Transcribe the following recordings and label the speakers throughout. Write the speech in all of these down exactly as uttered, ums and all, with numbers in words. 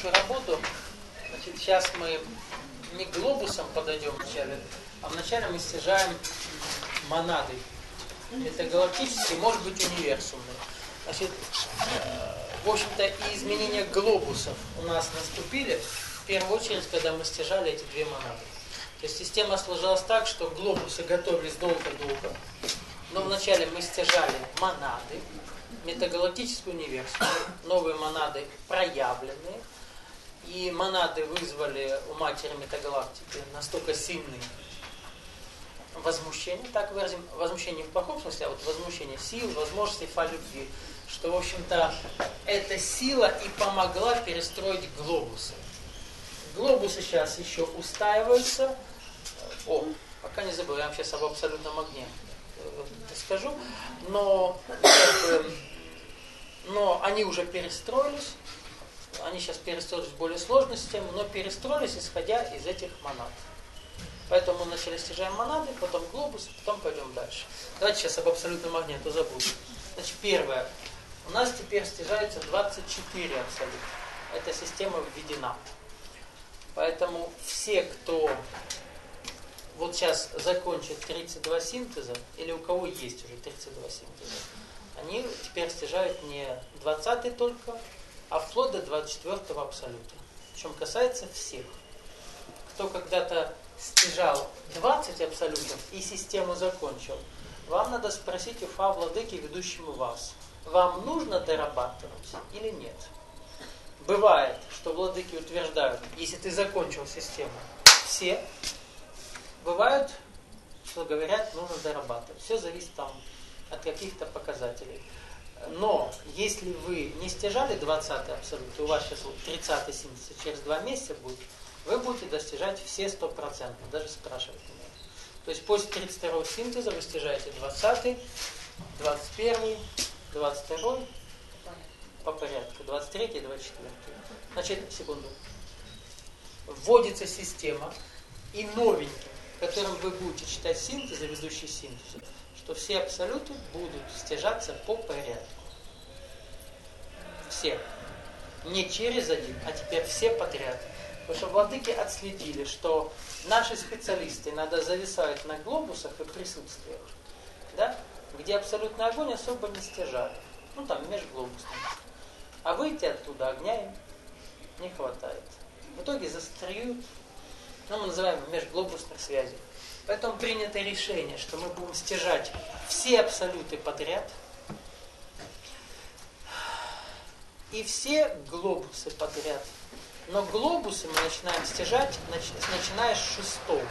Speaker 1: нашу работу. Значит, сейчас мы не глобусом подойдем вначале, а вначале мы стяжаем монады. Это галактические, может быть, универсумные. Значит, в общем-то, и изменения глобусов у нас наступили в первую очередь, когда мы стяжали эти две монады. То есть система сложилась так, что глобусы готовились долго-долго. Но вначале мы стяжали монады, метагалактический универсум, новые монады проявленные. И монады вызвали у матери метагалактики настолько сильные возмущение, так выразим, возмущение в плохом смысле, а вот возмущение сил, возможностей, фа любви, что, в общем-то, эта сила и помогла перестроить глобусы. Глобусы сейчас еще устаиваются. О, пока не забыл, я вам сейчас об абсолютном огне скажу, но, но они уже перестроились, они сейчас перестроились в более сложную систему, но перестроились, исходя из этих монад. Поэтому мы вначале стяжаем монады, потом глобус, потом пойдем дальше. Давайте сейчас об абсолютном огне, а то забуду. Значит, первое. У нас теперь стяжается двадцать четыре абсолюта. Эта система введена. Поэтому все, кто вот сейчас закончит тридцать два синтеза, или у кого есть уже тридцать два синтеза, они теперь стяжают не двадцатый только, а вплоть до двадцать четвёртого абсолюта. Причем касается всех. Кто когда-то стяжал двадцать абсолютов и систему закончил, вам надо спросить у Фа Владыки, ведущему вас, вам нужно дорабатывать или нет? Бывает, что владыки утверждают, если ты закончил систему, все. Бывают, что говорят, нужно дорабатывать. Все зависит там от каких-то показателей. Но если вы не стяжали двадцатый абсолют, у вас сейчас вот тридцатый синтез, через два месяца будет, вы будете достижать все сто процентов, даже спрашивать не надо. То есть после тридцать второго синтеза вы стяжаете двадцатый, двадцать первый, двадцать второй, по порядку, двадцать третий, двадцать четвёртый. Значит, секунду. Вводится система, и новеньким, которым вы будете читать синтезы, ведущие синтезы, что все абсолюты будут стяжаться по порядку. Все. Не через один, а теперь все подряд. Потому что владыки отследили, что наши специалисты иногда зависают на глобусах и присутствиях, да? Где абсолютный огонь особо не стяжали. Ну там межглобусный. А выйти оттуда огня им не хватает. В итоге застреют, ну, мы называем межглобусных связей. Поэтому принято решение, что мы будем стяжать все абсолюты подряд и все глобусы подряд. Но глобусы мы начинаем стяжать, начиная с шестого.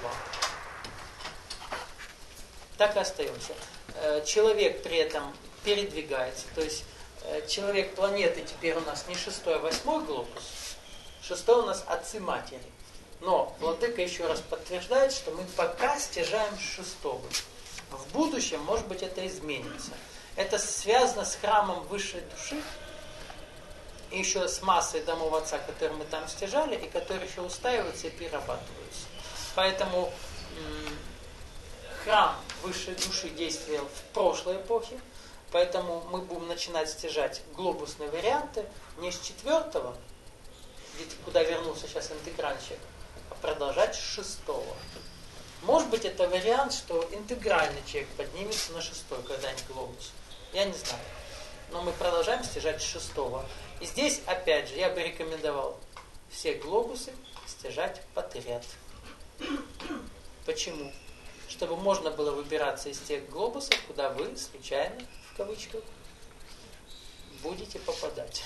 Speaker 1: Так и остаемся. Человек при этом передвигается. То есть человек планеты теперь у нас не шестой, а восьмой глобус. Шестой у нас отцы матери. Но владыка еще раз подтверждает, что мы пока стяжаем с шестого. В будущем, может быть, это изменится. Это связано с храмом высшей души, и еще с массой домов Отца, которые мы там стяжали, и которые еще устаиваются и перерабатываются. Поэтому м- храм высшей души действовал в прошлой эпохе, поэтому мы будем начинать стяжать глобусные варианты не с четвертого, куда вернулся сейчас интегральщик, а продолжать с шестого. Может быть, это вариант, что интегральный человек поднимется на шестой, когда-нибудь глобус. Я не знаю. Но мы продолжаем стяжать с шестого. И здесь, опять же, я бы рекомендовал все глобусы стяжать подряд. Почему? Чтобы можно было выбираться из тех глобусов, куда вы случайно, в кавычках, будете попадать.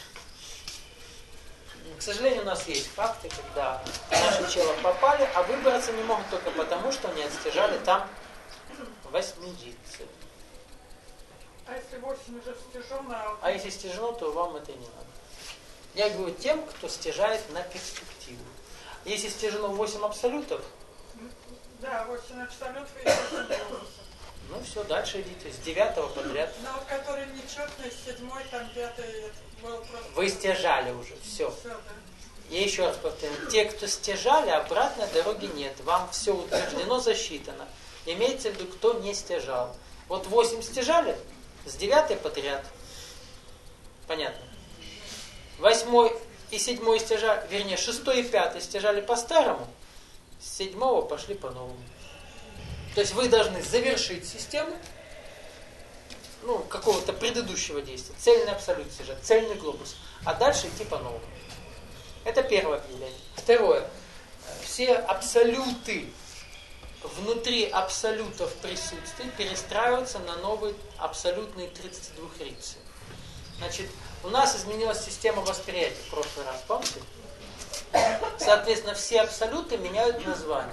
Speaker 1: К сожалению, у нас есть факты, когда наши челы попали, а выбраться не могут только потому, что они отстяжали там восьмидесятый.
Speaker 2: А если восемь уже стяжено?
Speaker 1: А если стяжено, то вам это не надо. Я говорю тем, кто стяжает на перспективу. Если стяжено восемь абсолютов...
Speaker 2: Да, восемь абсолютов и восемь глобусов.
Speaker 1: Ну все, дальше идите. С девятого подряд.
Speaker 2: Но вот который нечетный, седьмой, там пятый, был просто...
Speaker 1: Вы стяжали уже, все.
Speaker 2: Все, да.
Speaker 1: Я еще раз повторю. Те, кто стяжали, обратной дороги нет. Вам все утверждено, засчитано. Имеется в виду, кто не стяжал. Вот восемь стяжали, с девятой подряд. Понятно. Восьмой и седьмой стяжали, вернее, шестой и пятый стяжали по-старому, с седьмого пошли по-новому. То есть вы должны завершить систему, ну, какого-то предыдущего действия. Цельный абсолют стяжать, цельный глобус. А дальше идти по-новому. Это первое объявление. Второе. Все абсолюты внутри абсолютов присутствия перестраиваются на новые абсолютные тридцать два рицы. Значит, у нас изменилась система восприятия в прошлый раз, помните? Соответственно, все абсолюты меняют название.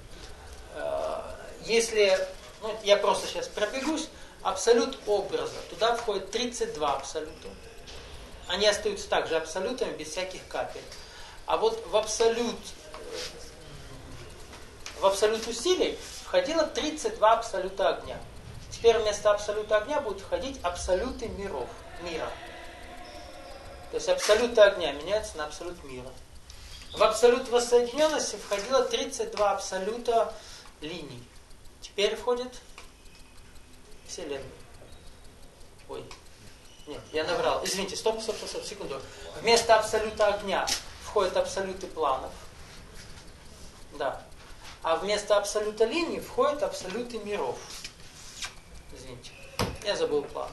Speaker 1: Если, ну, я просто сейчас пробегусь, абсолют образа, туда входит тридцать два абсолюта. Они остаются также абсолютами, без всяких капель. А вот в абсолют, в абсолют усилий входило тридцать два абсолюта огня. Теперь вместо абсолюта огня будут входить абсолюты миров, мира. То есть абсолюты огня меняются на абсолют мира. В абсолют воссоединенности входило тридцать два абсолюта линий. Теперь входит Вселенная. Ой, нет, я наврал. Извините, стоп, стоп, стоп, секунду. Вместо абсолюта огня входят абсолюты планов. Да. А вместо абсолюта линий входят абсолюты миров. Извините, я забыл план.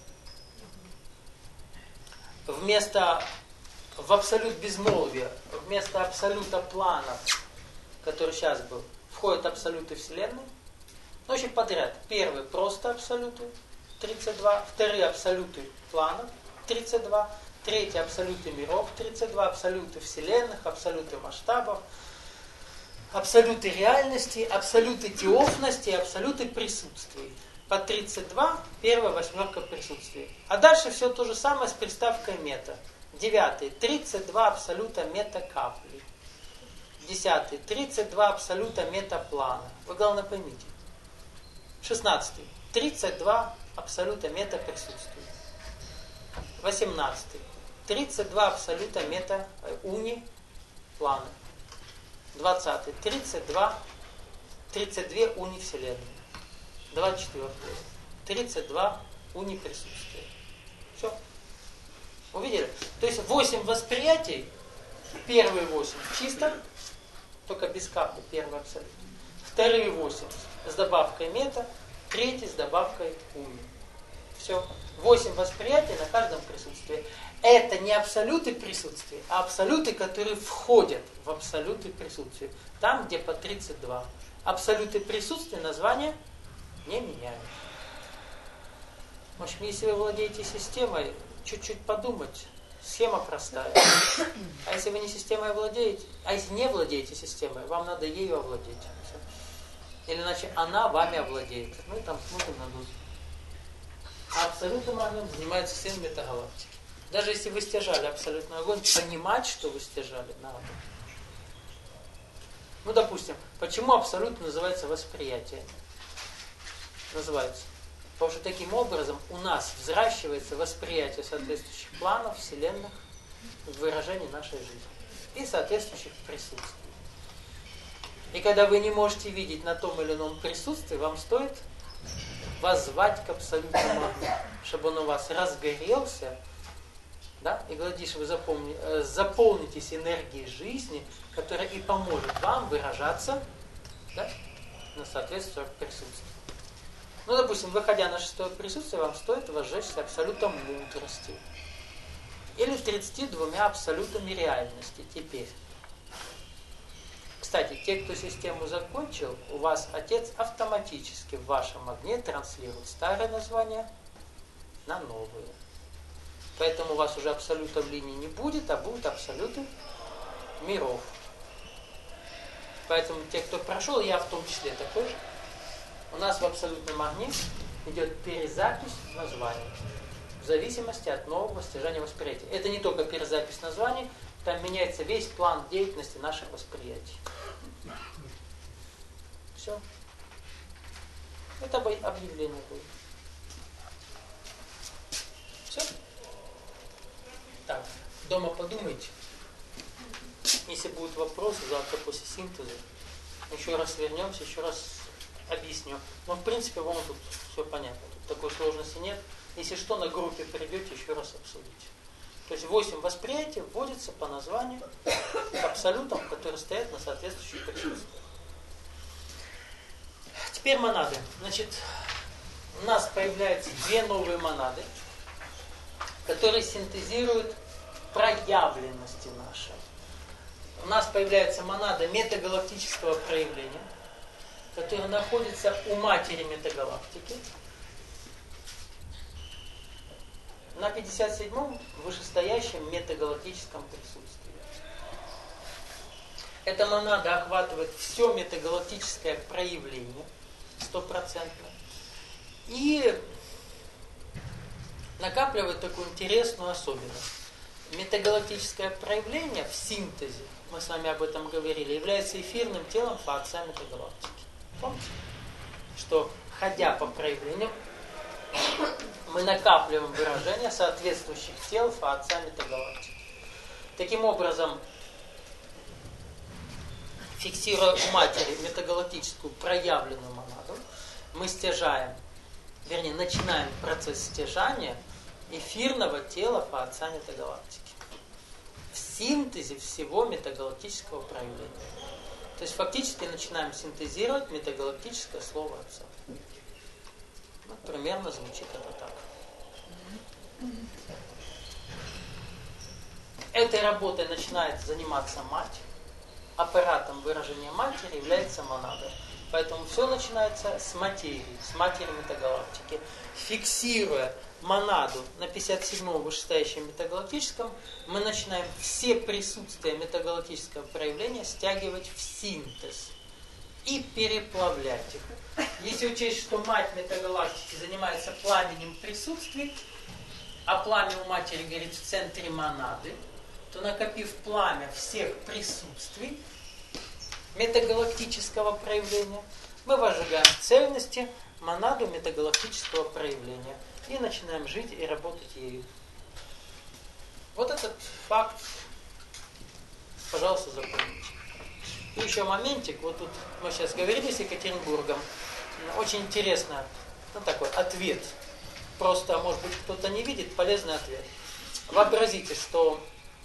Speaker 1: Вместо, в абсолют безмолвия, вместо абсолюта планов, который сейчас был, входят абсолюты Вселенной. Ну, очень подряд. Первый просто абсолюты, тридцать два. Вторые абсолюты планов, тридцать два. Третий абсолюты миров, тридцать два. Абсолюты вселенных, абсолюты масштабов, абсолюты реальности, абсолюты теофности, абсолюты присутствия. По тридцать два, первая восьмерка присутствия. А дальше все то же самое с приставкой мета. Девятый, тридцать два абсолюта мета-капли. Десятый, тридцать два абсолюта мета-плана. Вы, главное, поймите. Шестнадцатый, тридцать два абсолюта мета-присутствия. Восемнадцатый, тридцать два абсолюта мета-уни-плана. Двадцатый, тридцать два, тридцать две уни-вселенные. Двадцать четвертый, тридцать два уни-присутствия. Все. Увидели? То есть восемь восприятий, первые восемь чисто, только без капли, первый абсолют. Вторые восемь с добавкой мета, третий с добавкой уни. Все. Восемь восприятий на каждом присутствии. Это не абсолюты присутствия, а абсолюты, которые входят в абсолюты присутствия. Там, где по тридцать два. Абсолюты присутствия название не меняют. В общем, если вы владеете системой, чуть-чуть подумать. Схема простая. А если вы не системой владеете, а если не владеете системой, вам надо ею овладеть. Все. Или иначе она вами овладеет. Ну и там смотрим надуть. А абсолютным огнем занимается сын метагалактики. Даже если вы стяжали абсолютный огонь, понимать, что вы стяжали, надо. Ну, допустим, почему абсолют называется восприятие? Называется. Потому что таким образом у нас взращивается восприятие соответствующих планов, вселенных, в выражении нашей жизни. И соответствующих присутствий. И когда вы не можете видеть на том или ином присутствии, вам стоит воззвать к абсолютному огню, чтобы он у вас разгорелся, да? И, глядишь, вы запомни, э, заполнитесь энергией жизни, которая и поможет вам выражаться, да, на соответствующих присутствиях. Ну, допустим, выходя на шестое присутствие, вам стоит возжечься абсолютом мудрости. Или тридцатью двумя абсолютами реальности теперь. Кстати, те, кто систему закончил, у вас Отец автоматически в вашем огне транслирует старое название на новые. Поэтому у вас уже абсолютов линий не будет, а будут абсолюты миров. Поэтому те, кто прошел, я в том числе такой же, у нас в абсолютном огне идет перезапись названий в зависимости от нового стяжания восприятия. Это не только перезапись названий, там меняется весь план деятельности наших восприятий. Все. Это объявление будет. Все. Так, дома подумайте. Если будут вопросы завтра после синтеза, еще раз вернемся, еще раз объясню. Но в принципе вам тут все понятно. Тут такой сложности нет. Если что, на группе придете, еще раз обсудите. То есть восемь восприятий вводится по названию к абсолютам, которые стоят на соответствующих присутствиях. Теперь монады. Значит, у нас появляются две новые монады, которые синтезируют проявленности наши. У нас появляется монада метагалактического проявления, которая находится у матери метагалактики, на пятьдесят седьмом вышестоящем метагалактическом присутствии. Эта монада охватывает все метагалактическое проявление стопроцентно и накапливает такую интересную особенность. Метагалактическое проявление в синтезе, мы с вами об этом говорили, является эфирным телом Фаотца метагалактики. Помните? Что, ходя по проявлениям, мы накапливаем выражения соответствующих тел Фаотца метагалактики. Таким образом, фиксируя у матери метагалактическую проявленную монаду, мы стяжаем, вернее, начинаем процесс стяжания эфирного тела Фаотца метагалактики в синтезе всего метагалактического проявления. То есть фактически начинаем синтезировать метагалактическое слово Отца. Ну, примерно звучит это так. Этой работой начинает заниматься мать. Аппаратом выражения матери является монада. Поэтому все начинается с материи, с матери метагалактики. Фиксируя монаду на пятьдесят седьмом вышестоящем метагалактическом, мы начинаем все присутствия метагалактического проявления стягивать в синтез и переплавлять их. Если учесть, что мать метагалактики занимается пламенем присутствий, а пламя у матери горит в центре монады, то, накопив пламя всех присутствий метагалактического проявления, мы возжигаем в цельности монаду метагалактического проявления и начинаем жить и работать ею. Вот этот факт, пожалуйста, запомните. И еще моментик, вот тут мы сейчас говорили с Екатеринбургом, очень интересно, ну такой ответ. Просто, может быть, кто-то не видит, полезный ответ. Вообразите, что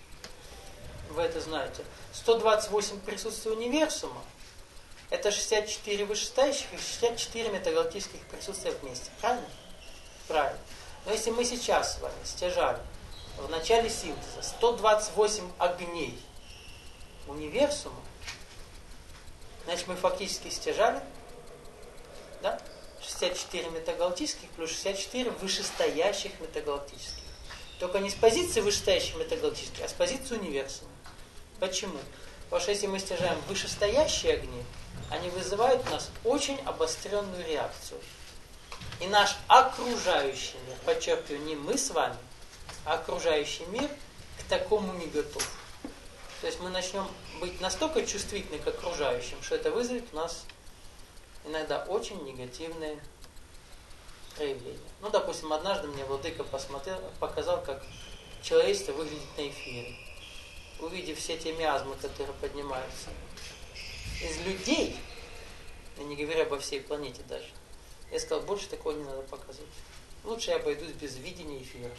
Speaker 1: вы это знаете. сто двадцать восемь присутствий универсума – это шестьдесят четыре вышестоящих и шестьдесят четыре метагалактических присутствия вместе. Правильно? Правильно. Но если мы сейчас с вами стяжали в начале синтеза сто двадцать восемь огней универсума, значит, мы фактически стяжали, да, шестьдесят четыре метагалактических плюс шестьдесят четыре вышестоящих метагалактических. Только не с позиции вышестоящих метагалактических, а с позиции универсума. Почему? Потому что если мы стяжаем вышестоящие огни, они вызывают у нас очень обостренную реакцию. И наш окружающий мир, подчеркиваю, не мы с вами, а окружающий мир к такому не готов. То есть мы начнем быть настолько чувствительны к окружающим, что это вызовет у нас иногда очень негативные проявления. Ну, допустим, однажды мне владыка посмотрел, показал, как человечество выглядит на эфире. Увидев все те миазмы, которые поднимаются из людей, я не говорю обо всей планете даже, я сказал, больше такого не надо показывать. Лучше я обойдусь без видения эфира.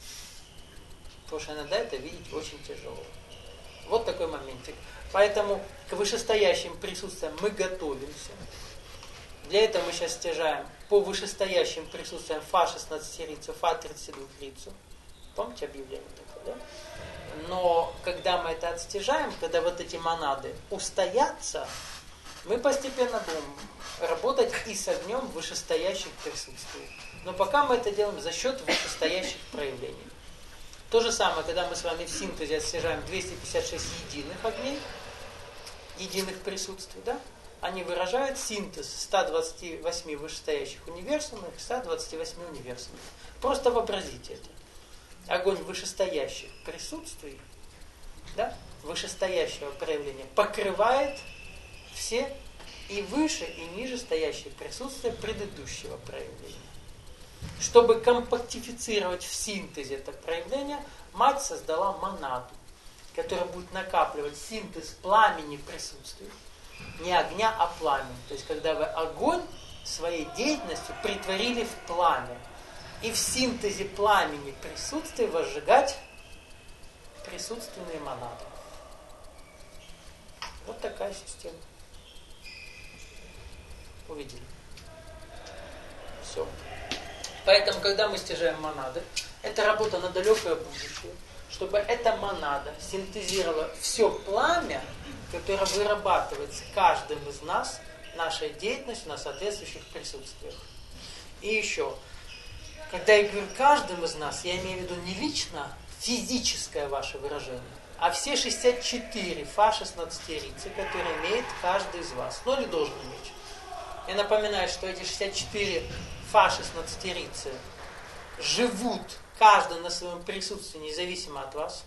Speaker 1: Потому что иногда это видеть очень тяжело. Вот такой моментик. Поэтому к вышестоящим присутствиям мы готовимся. Для этого мы сейчас стяжаем по вышестоящим присутствиям Фа шестнадцатирицу, Фа тридцатидвухрицу. Помните объявление такое, да? Но когда мы это отстяжаем, когда вот эти монады устоятся, мы постепенно будем работать и с огнем вышестоящих присутствий. Но пока мы это делаем за счет вышестоящих проявлений. То же самое, когда мы с вами в синтезе отстяжаем двести пятьдесят шесть единых огней, единых присутствий, да? Они выражают синтез ста двадцати восьми вышестоящих универсумов и ста двадцати восьми универсумов. Просто вообразите это. Огонь вышестоящих присутствий, да, вышестоящего проявления, покрывает все и выше, и ниже стоящие присутствия предыдущего проявления. Чтобы компактифицировать в синтезе это проявление, мать создала монаду, которая будет накапливать синтез пламени присутствий. Не огня, а пламени. То есть, когда вы огонь своей деятельностью притворили в пламя. И в синтезе пламени присутствия возжигать присутственные монады. Вот такая система. Увидели? Все. Поэтому, когда мы стяжаем монады, это работа на далекое будущее, чтобы эта монада синтезировала все пламя, которое вырабатывается каждым из нас, нашей деятельностью на соответствующих присутствиях. И еще, когда я говорю каждым из нас, я имею в виду не лично физическое ваше выражение, а все шестьдесят четыре фа шестнадцатерицы, которые имеет каждый из вас, ну или должен иметь. Я напоминаю, что эти шестьдесят четыре фа шестнадцатерицы живут каждый на своем присутствии, независимо от вас.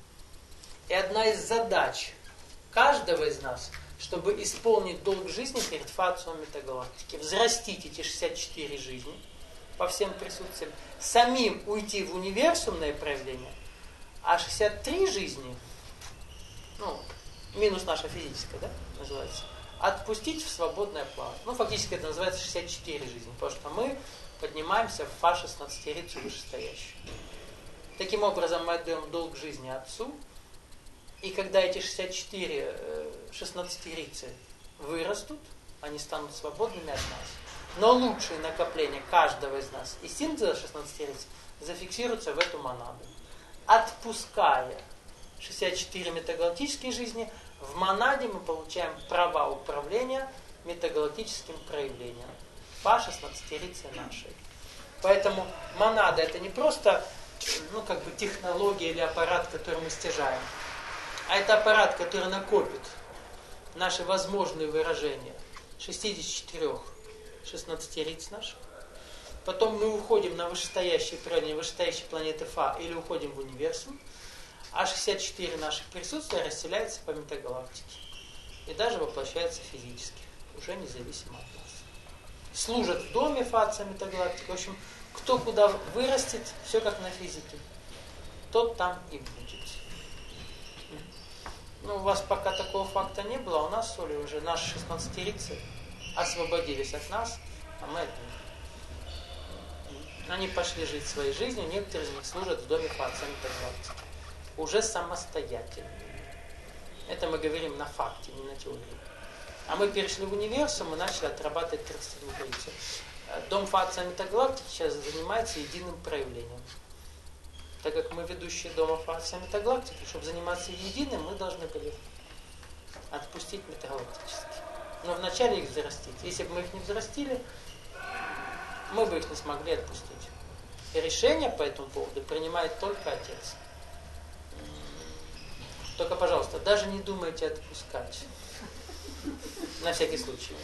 Speaker 1: И одна из задач каждого из нас, чтобы исполнить долг жизни перед фацией метагалактики, взрастить эти шестьдесят четыре жизни по всем присутствиям, самим уйти в универсумное проявление, а шестьдесят три жизни, ну, минус наша физическая, да, называется, отпустить в свободное плавание. Ну, фактически это называется шестьдесят четыре жизни, потому что мы поднимаемся в фа шестнадцатерицу вышестоящую. Таким образом, мы отдаем долг жизни Отцу, и когда эти шестьдесят четыре шестнадцатерицы вырастут, они станут свободными от нас. Но лучшие накопления каждого из нас и синтеза шестнадцатериц зафиксируются в эту монаду. Отпуская шестьдесят четыре метагалактические жизни, в монаде мы получаем права управления метагалактическим проявлением по шестнадцатерице нашей. Поэтому монада это не просто, ну, как бы технология или аппарат, который мы стяжаем, а это аппарат, который накопит наши возможные выражения шестьдесят четыре шестнадцатериц наших. Потом мы уходим на вышестоящие проявления, вышестоящие планеты Фа, или уходим в универсум, а шестьдесят четыре наших присутствия расселяются по метагалактике. И даже воплощаются физически, уже независимо от нас. Служат в доме фация метагалактики. В общем, кто куда вырастет, все как на физике, тот там и будет. Ну, у вас пока такого факта не было, а у нас с Олей уже наши шестнадцатерицы освободились от нас, а мы от них. Они пошли жить своей жизнью, некоторые из них служат в доме фация метагалактики. Уже самостоятельно. Это мы говорим на факте, не на теории. А мы перешли в универсум и начали отрабатывать тридцать две лица. Дом фация метагалактики сейчас занимается единым проявлением. Так как мы ведущие дома фация метагалактики, чтобы заниматься единым, мы должны были отпустить метагалактически. Но вначале их взрастить. Если бы мы их не взрастили, мы бы их не смогли отпустить. И решение по этому поводу принимает только Отец. Только, пожалуйста, даже не думайте отпускать. На всякий случай.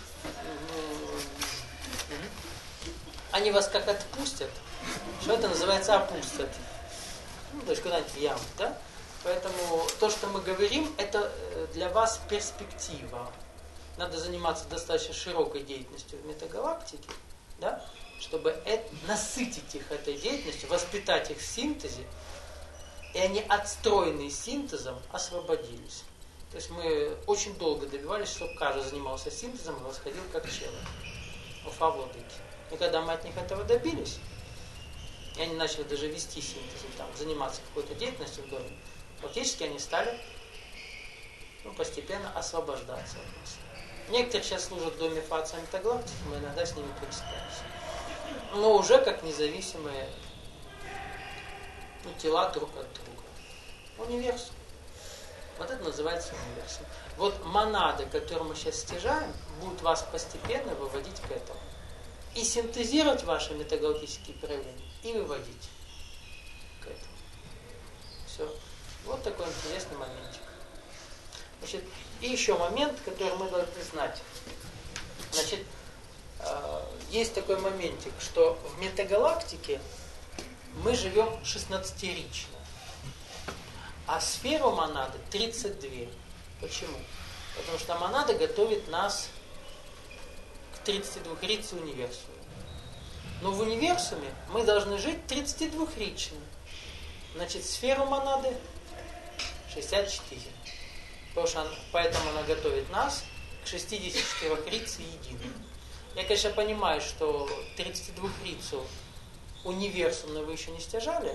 Speaker 1: Они вас как отпустят, что это называется опустят. Ну, то есть куда-нибудь в яму, да? Поэтому то, что мы говорим, это для вас перспектива. Надо заниматься достаточно широкой деятельностью в метагалактике, да? Чтобы это, насытить их этой деятельностью, воспитать их в синтезе, и они, отстроенные синтезом, освободились. То есть мы очень долго добивались, чтобы каждый занимался синтезом и восходил как человек. Уфа владыки. И когда мы от них этого добились, и они начали даже вести синтез, там, заниматься какой-то деятельностью в доме, фактически они стали, ну, постепенно освобождаться от нас. Некоторые сейчас служат в доме фация метагалактики, мы иногда с ними пересекаемся. Но уже как независимые, ну, тела друг от друга. Универсум. Вот это называется универсум. Вот монады, которые мы сейчас стяжаем, будут вас постепенно выводить к этому. И синтезировать ваши метагалактические проявления, и выводить к этому. Все. Вот такой интересный моментик. Значит, и еще момент, который мы должны знать. Значит, есть такой моментик, что в метагалактике мы живем шестнадцатерично. А сферу монады тридцать два. Почему? Потому что монада готовит нас к тридцатидвухрице универсуме. Но в универсуме мы должны жить тридцатидвухрично. Значит, сферу монады шестьдесят четыре. Потому что она, поэтому она готовит нас к шестидесятичетырехрице единой. Я, конечно, понимаю, что тридцатидвухрицу универсумную вы еще не стяжали,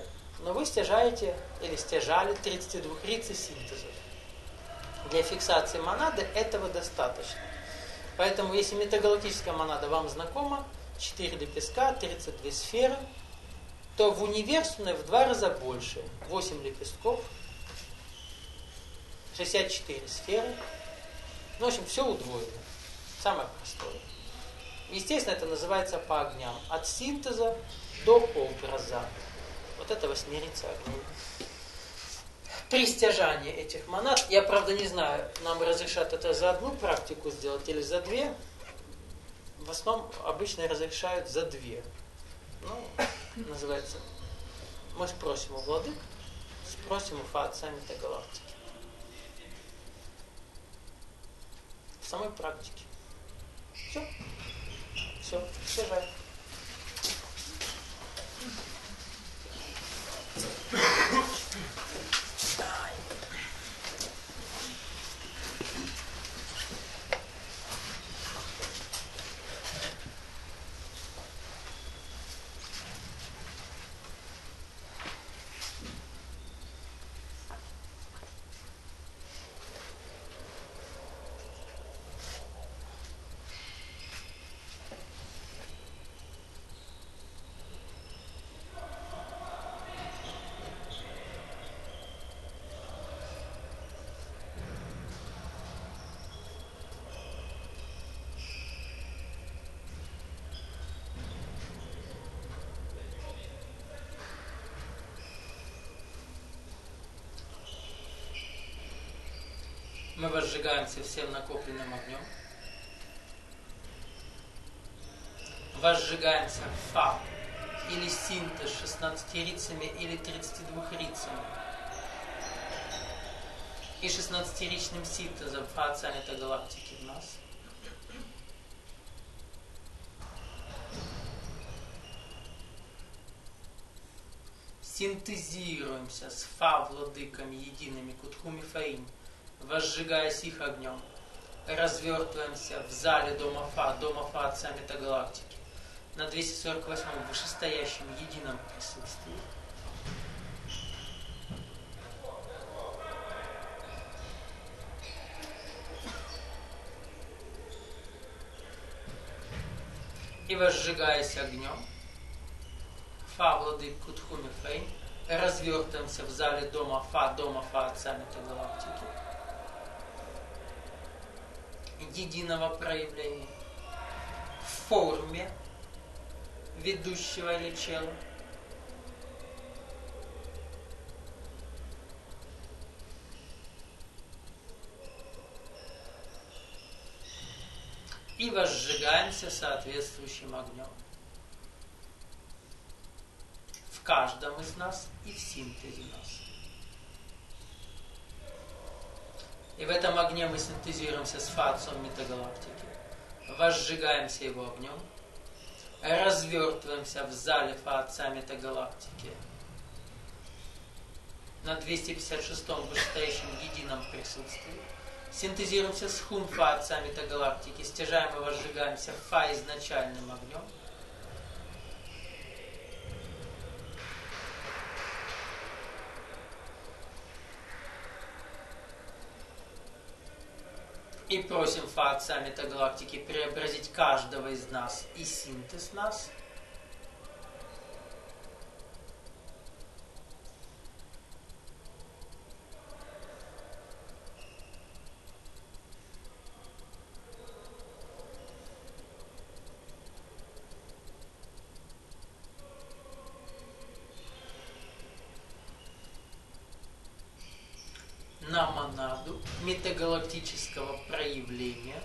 Speaker 1: но вы стяжаете или стяжали тридцать два рицесинтезов. Для фиксации монады этого достаточно. Поэтому, если метагалактическая монада вам знакома, четыре лепестка, тридцать две сферы, то в универсумной в два раза больше. восемь лепестков, шестьдесят четыре сферы. Ну, в общем, все удвоено. Самое простое. Естественно, это называется по огням. От синтеза до образа. Вот это восьмерица огней. При стяжании этих монад, я, правда, не знаю, нам разрешат это за одну практику сделать или за две. В основном обычно разрешают за две. Ну, называется, мы спросим у владык, спросим у Фа-Отца Метагалактики. В самой практике. Все. Все. Стяжаем. Мы возжигаемся всем накопленным огнем. Возжигаемся Фа или синтез шестнадцатью рицами или тридцатью двумя рицами. И шестнадцатиричным синтезом Фа-Отца Метагалактики в нас. Синтезируемся с Фа-владыками едиными Кутхуми Фаим, возжигаясь их огнем, развертываемся в зале дома Фа, дома Фа-Отца Метагалактики, на двести сорок восьмом вышестоящем едином присутствии. И возжигаясь огнем, Фа, владык Кутхуми Фаим, развертываемся в зале дома Фа, дома Фа-Отца Метагалактики, единого проявления, в форме ведущего или чела, и возжигаемся соответствующим огнем в каждом из нас и в синтезе нас. И в этом огне мы синтезируемся с Фа-Отцом Метагалактики, возжигаемся его огнем, развертываемся в зале Фа-Отца Метагалактики на двести пятьдесят шестом вышестоящем едином присутствии, синтезируемся с Хум Фа-Отца Метагалактики, стяжаем и возжигаемся Фа изначальным огнем, и просим Фа-Отца Метагалактики преобразить каждого из нас и синтез нас на монаду метагалактического проявления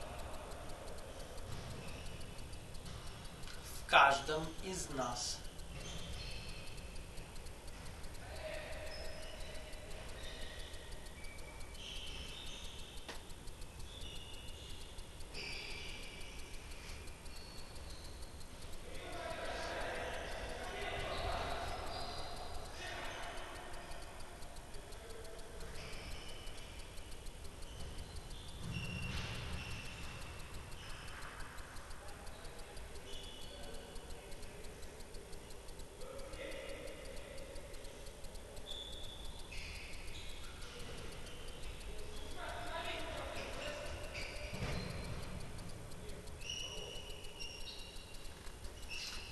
Speaker 1: в каждом из нас.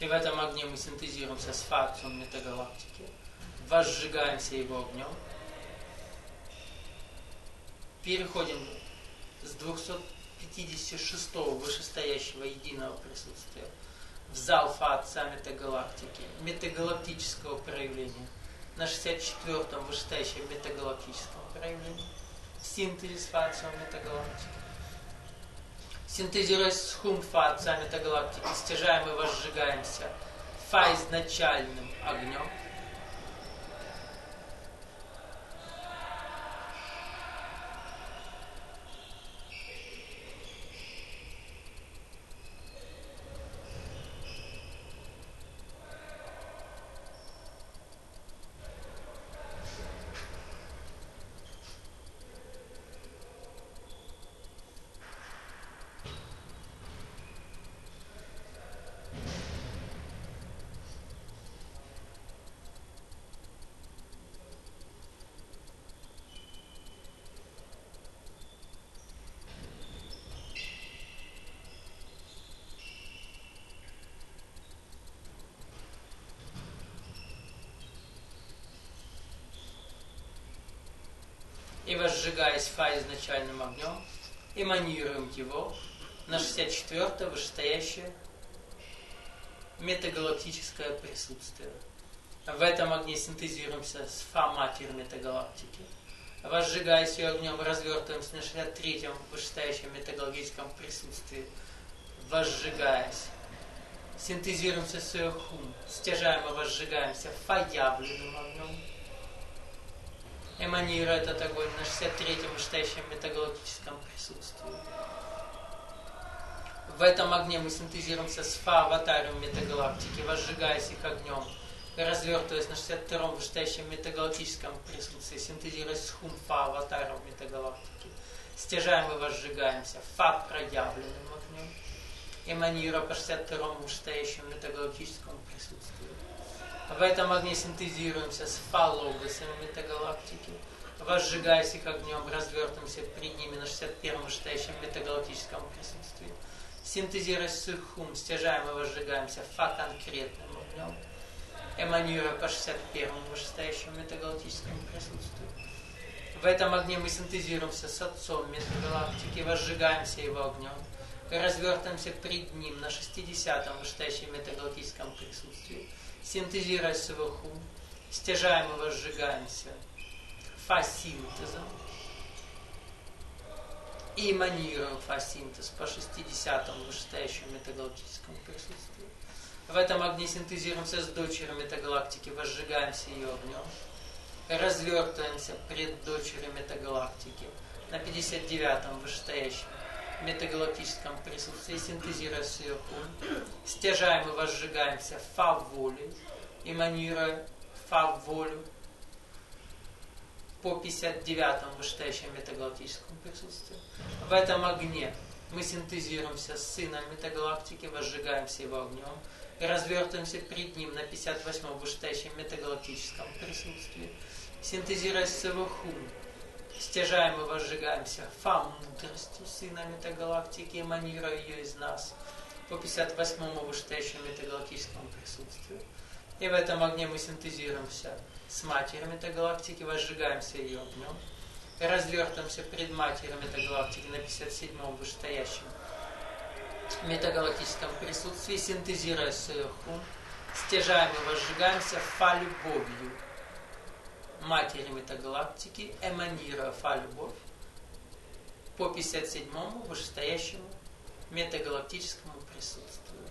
Speaker 1: в этом огне мы синтезируемся с факцией метагалактики, возжигаемся его огнем, переходим с двухсот пятидесяти шестого вышестоящего единого присутствия в зал фаца метагалактики, метагалактического проявления, на шестьдесят четвёртом вышестоящем метагалактическом проявлении, синтезис фаца метагалактики. Синтезируясь с хум фаца метагалактики, стяжаем и возжигаемся фа изначальным огнем. И возжигаясь фа изначальным огнем, эманируем его на шестьдесят четвёртое вышестоящее метагалактическое присутствие. В этом огне синтезируемся с фа матерью метагалактики. Возжигаясь ее огнем, развертываемся на шестьдесят третьем вышестоящем метагалактическом присутствии. Возжигаясь, синтезируемся с ее хум, стяжаем и возжигаемся фа явленным огнем. Эманируя этот огонь на шестьдесят третьем вышестоящем метагалактическом присутствии. В этом огне мы синтезируемся с фа аватарием метагалактики, возжигаясь их огнем, развертываясь на шестьдесят втором вышестоящем метагалактическом присутствии, синтезируясь с хум фа аватаром метагалактики. Стяжаем и возжигаемся фа проявленным огнем, эманируя по шестьдесят второму вышестоящему метагалактическому присутствию. В этом огне синтезируемся с фа-логосами метагалактики, возжигаясь их огнем, развертываемся перед ними на шестьдесят первом вышестоящем метагалактическом присутствии. Синтезируясь с их хум, стяжаем и возжигаемся фа-конкретным огнем, эманируя по шестьдесят первому вышестоящему метагалактическому присутствию. В этом огне мы синтезируемся с отцом метагалактики, возжигаемся его огнем, развертываемся перед ним на шестидесятом вышестоящем метагалактическом присутствии. Синтезируя с его хум, стяжаем и возжигаемся фа-синтезом и эманируем фа-синтез по шестидесятому вышестоящему метагалактическому присутствию. В этом огне синтезируемся с дочерью метагалактики, возжигаемся ее огнем, развертываемся пред дочерью метагалактики на пятьдесят девятом вышестоящем метагалактическом присутствии, синтезируя с ее хум, стяжаем и возжигаемся фа-волей, эманируя фа-волю по пятьдесят девятому вышестоящему метагалактическому присутствию. В этом огне мы синтезируемся с сыном метагалактики, возжигаемся его огнем, и развертываемся перед ним на пятьдесят восьмом вышестоящем метагалактическом присутствии, синтезируясь с его хум, стяжаем и возжигаемся фа-мудростью сына метагалактики, эманируя ее из нас по пятьдесят восьмому вышестоящему метагалактическому присутствию. И в этом огне мы синтезируемся с матерью метагалактики, возжигаемся ее огнем, и развертываемся пред матерью метагалактики на пятьдесят седьмом вышестоящем метагалактическом присутствии, синтезируя с ее хум, стяжаем и возжигаемся фа-любовью матери метагалактики, эманируя фа-любовь по пятьдесят седьмому вышестоящему метагалактическому присутствию.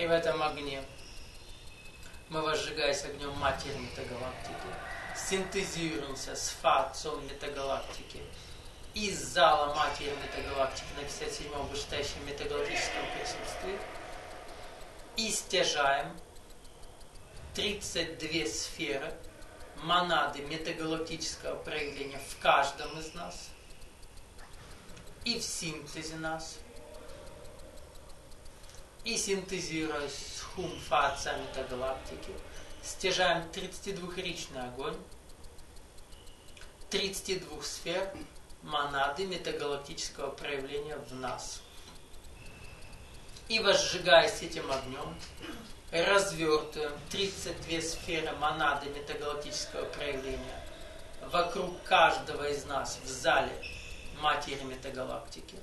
Speaker 1: И в этом огне мы, возжигаясь огнем матери метагалактики, синтезируемся с фацом метагалактики из зала матери метагалактики на пятьдесят седьмом вышестоящем метагалактическом присутствии и стяжаем тридцать две сферы монады метагалактического проявления в каждом из нас и в синтезе нас. И синтезируясь с хум фаца метагалактики, стяжаем тридцатидвухричный огонь, тридцати двух сфер монады метагалактического проявления в нас. И возжигаясь этим огнем, развертываем тридцать две сферы монады метагалактического проявления вокруг каждого из нас в зале матери метагалактики.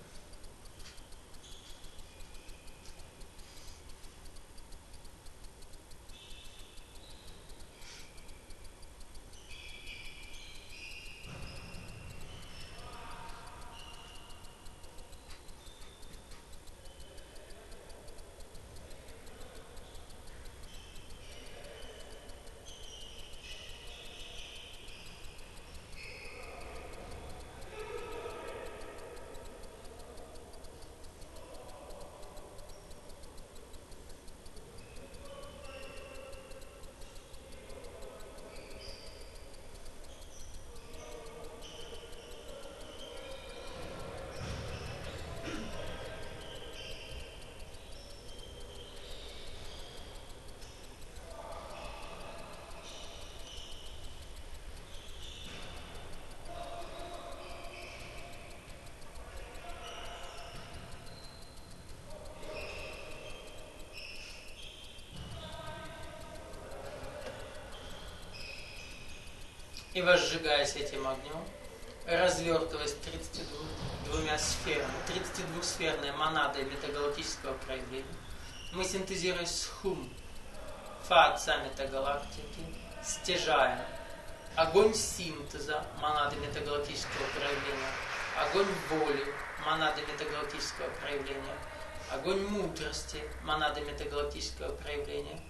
Speaker 1: И возжигаясь этим огнем, развертываясь тридцатью двумя сферами, тридцатидвухсферной монадой метагалактического проявления, мы синтезируясь с хум фаца метагалактики, стяжаем огонь синтеза монады метагалактического проявления, огонь воли монады метагалактического проявления, огонь мудрости монады метагалактического проявления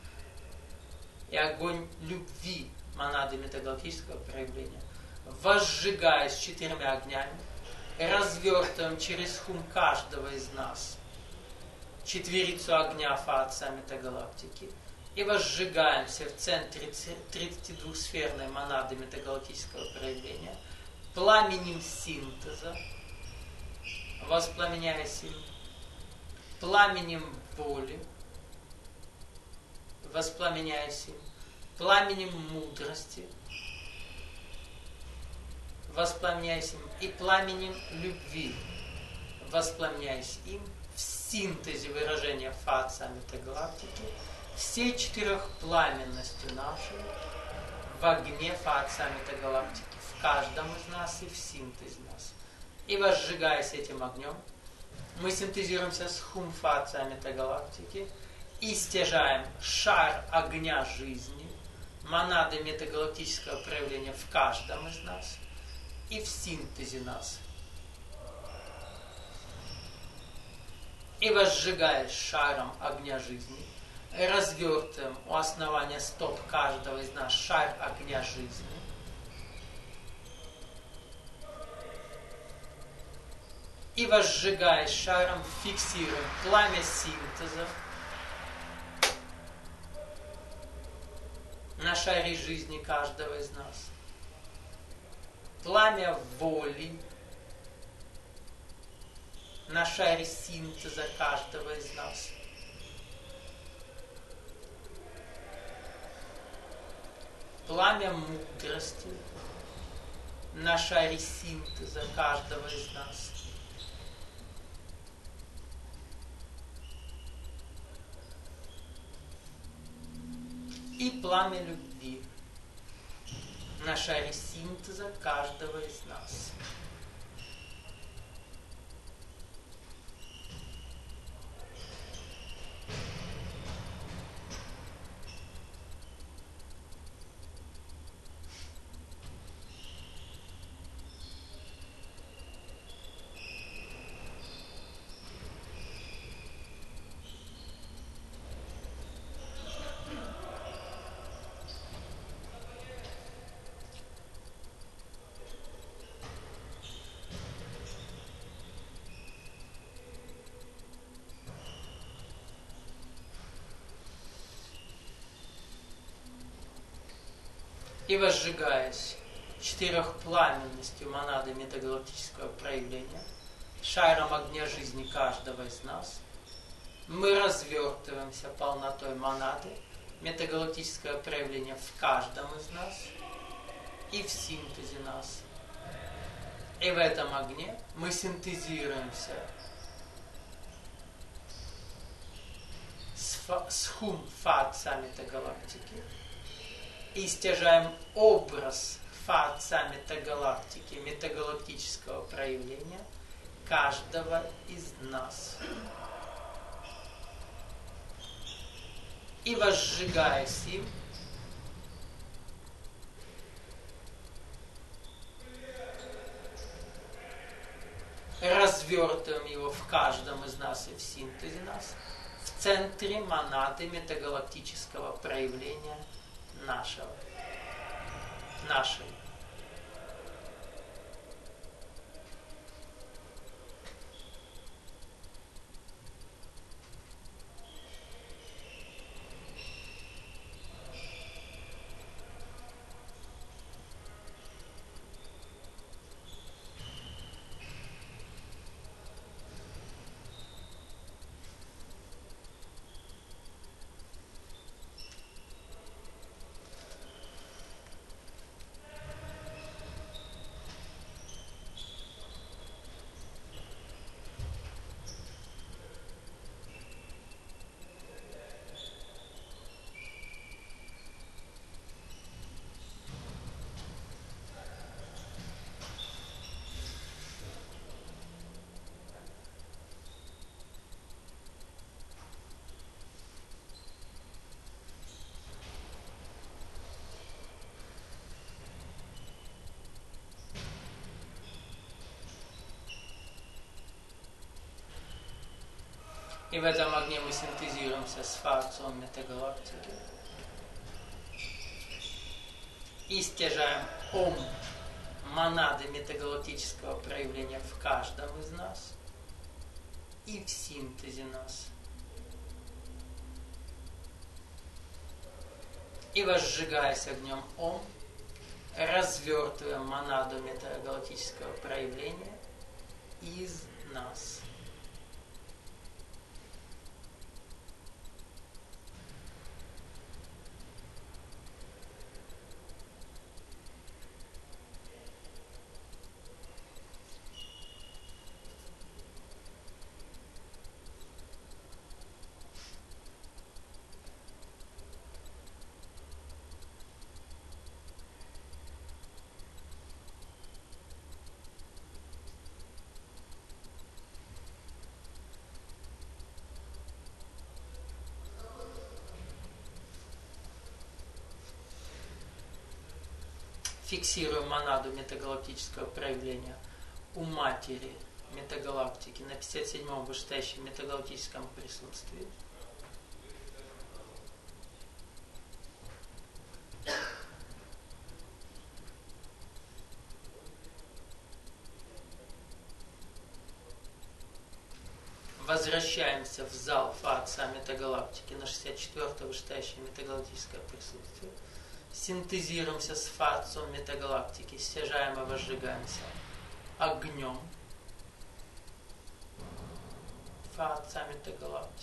Speaker 1: и огонь любви монады метагалактического проявления, возжигаясь четырьмя огнями, развертываем через хум каждого из нас четверицу огня фаца метагалактики и возжигаемся в центре тридцатидвухсферной монады метагалактического проявления пламенем синтеза, воспламеняясь им, пламенем воли, воспламеняясь им, пламенем мудрости, воспламеняясь им, и пламенем любви, воспламеняясь им в синтезе выражения фаца метагалактики, всей четырехпламенностью нашей в огне фаца метагалактики, в каждом из нас и в синтезе нас. И возжигаясь этим огнем, мы синтезируемся с хум фаца метагалактики и стяжаем шар огня жизни, монады метагалактического проявления в каждом из нас и в синтезе нас. И возжигаясь шаром огня жизни, развертываем у основания стоп каждого из нас шар огня жизни. И возжигаясь шаром, фиксируем пламя синтеза на шаре жизни каждого из нас. Пламя воли на шаре синтеза каждого из нас. Пламя мудрости на шаре синтеза каждого из нас. И пламя любви на шаре синтеза каждого из нас. И возжигаясь четырехпламенностью монады метагалактического проявления, шаром огня жизни каждого из нас, мы развертываемся полнотой монады метагалактическое проявление в каждом из нас и в синтезе нас. И в этом огне мы синтезируемся с, фа, с хум фа отца метагалактики и стяжаем образ фа отца метагалактики, метагалактического проявления каждого из нас. И возжигаясь им, развертываем его в каждом из нас и в синтезе нас, в центре монады метагалактического проявления нашего, нашей. И в этом огне мы синтезируемся с фа-отцом метагалактики. И стяжаем ом монады метагалактического проявления в каждом из нас и в синтезе нас. И возжигаясь огнем ом, развертываем монаду метагалактического проявления из нас. Фиксируем монаду метагалактического проявления у матери метагалактики на пятьдесят седьмом вышестоящем метагалактическом присутствии. Возвращаемся в зал фа отца метагалактики на шестьдесят четвёртое вышестоящее метагалактическое присутствие. Синтезируемся с фа отцом метагалактики, стяжаем и возжигаемся огнем фа отца метагалактики.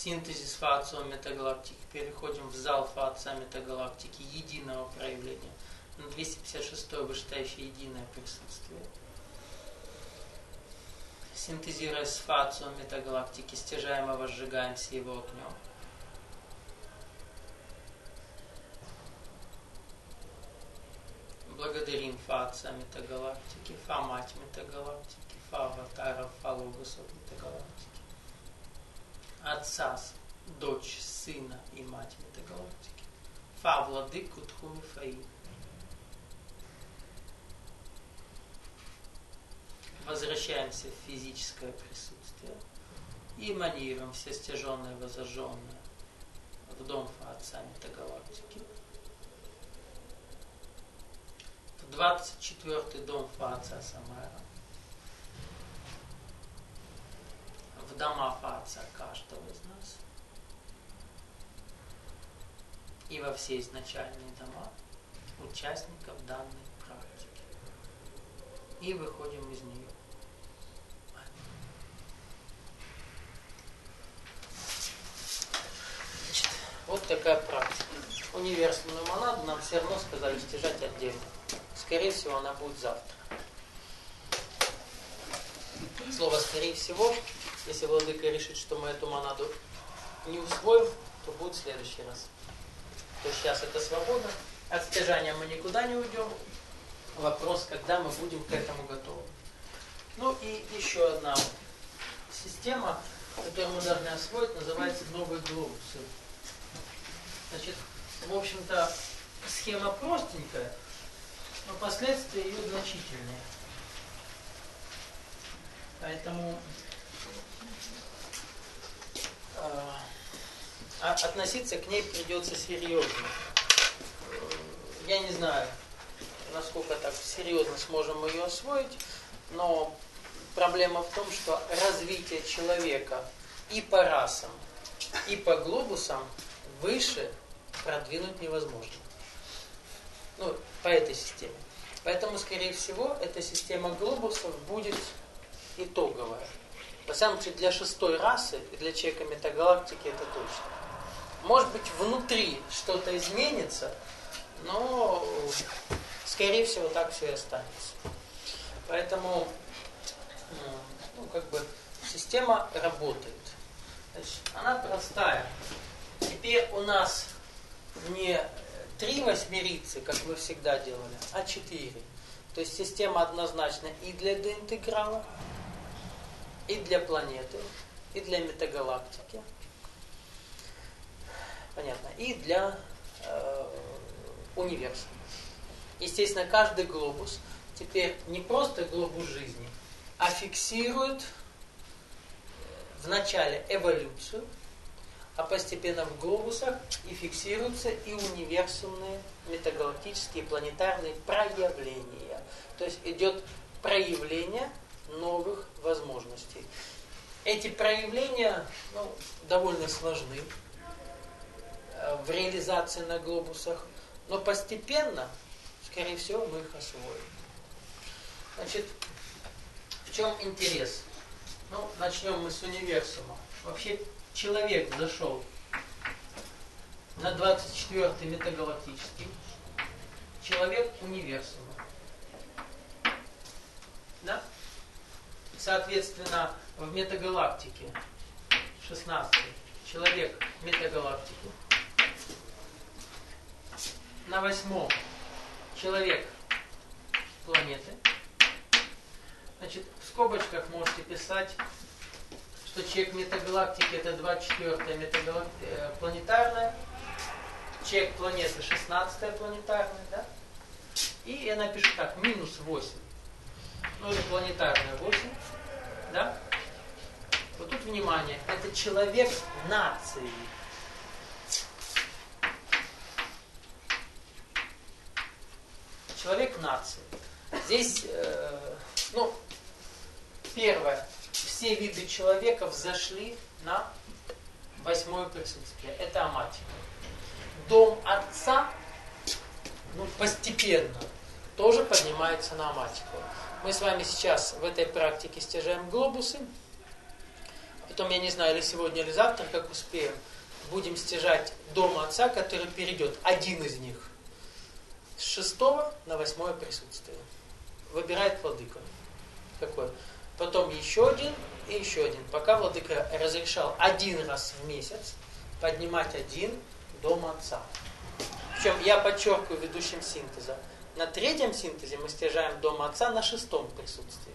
Speaker 1: синтезис фацио метагалактики. Переходим в зал фация метагалактики единого проявления. На двести пятьдесят шестой вышестоящее единое присутствие. Синтезируя с фацио метагалактики, стяжаемо возжигаемся его огнем. Благодарим фация метагалактики, фа мать метагалактики, фа аватара, фа логос от метагалактики. Отца, дочь, сына и мать метагалактики. Фа владыку тхуми фаи. Возвращаемся в физическое присутствие и эманируем все стяженное и возожженное в дом фа-отца метагалактики. В двадцать четвёртый дом фа-отца Самара. В дома фа-отца каждого из нас. И во все изначальные дома участников данной практики. И выходим из нее. Значит, вот такая практика. Универсальную монаду нам все равно сказали стяжать отдельно. Скорее всего, она будет завтра. Слово «скорее всего», если владыка решит, что мы эту монаду не усвоим, то будет в следующий раз. То есть сейчас это свобода. От стяжания мы никуда не уйдем. Вопрос, когда мы будем к этому готовы. Ну и еще одна система, которую мы должны освоить, называется новые глобусы. Значит, в общем-то, схема простенькая, но последствия ее значительные. Поэтому э, относиться к ней придется серьезно. Я не знаю, насколько так серьезно сможем мы ее освоить, но проблема в том, что развитие человека и по расам, и по глобусам выше продвинуть невозможно. Ну, по этой системе. Поэтому, скорее всего, эта система глобусов будет итоговая. Во всяком случае, для шестой расы и для человека метагалактики это точно. Может быть, внутри что-то изменится, но, скорее всего, так все и останется. Поэтому, ну, как бы, система работает. Значит, она простая. Теперь у нас не три восьмерицы, как мы всегда делали, а четыре. То есть система однозначна и для деинтеграла, и для планеты, и для метагалактики. Понятно. И для э, универсума. Естественно, каждый глобус теперь не просто глобус жизни, а фиксирует в начале эволюцию, а постепенно в глобусах и фиксируются и универсумные метагалактические планетарные проявления. То есть идет проявление новых возможностей. Эти проявления, ну, довольно сложны в реализации на глобусах, но постепенно, скорее всего, мы их освоим. Значит, в чем интерес? Ну, начнем мы с универсума. Вообще, человек зашел на двадцать четвёртый метагалактический. Человек универсума. Да? Соответственно, в метагалактике шестнадцатый человек метагалактики. На восьмом человек планеты. Значит, в скобочках можете писать, что человек метагалактики это двадцать четвёртая метагалакти... планетарная, человек планеты шестнадцатая планетарная, да? И я напишу так, минус восемь. Ну или планетарная восемь, да? Вот тут внимание, это человек нации. Человек нации. Здесь, э, ну, первое, все виды человека взошли на восьмое присутствие. Это аматика. Дом отца, ну, постепенно тоже поднимается на аматику. Мы с вами сейчас в этой практике стяжаем глобусы. потом, я не знаю, или сегодня, или завтра, как успеем, будем стяжать дом отца, который перейдет, один из них, с шестого на восьмое присутствие. Выбирает владыка. Какой? Потом еще один и еще один. Пока владыка разрешал один раз в месяц поднимать один дом отца. Причем я подчеркиваю ведущим синтеза. На третьем синтезе мы стяжаем дом отца на шестом присутствии.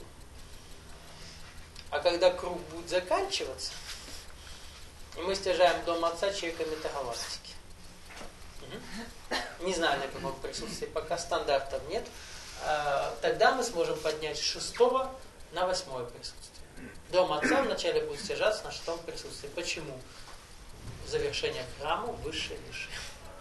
Speaker 1: А когда круг будет заканчиваться, и мы стяжаем дом отца человека метагалактики. Угу. Не знаю, на каком присутствии, пока стандартов нет. А, тогда мы сможем поднять с шестого на восьмое присутствие. Дом отца вначале будет стяжаться на шестом присутствии. Почему? Завершение храма выше-выше.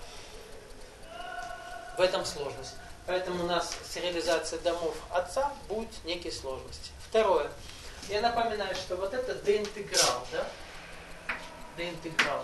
Speaker 1: В этом сложность. Поэтому у нас с реализацией домов отца будут некие сложности. Второе. Я напоминаю, что вот это деинтеграл, да? Деинтеграл.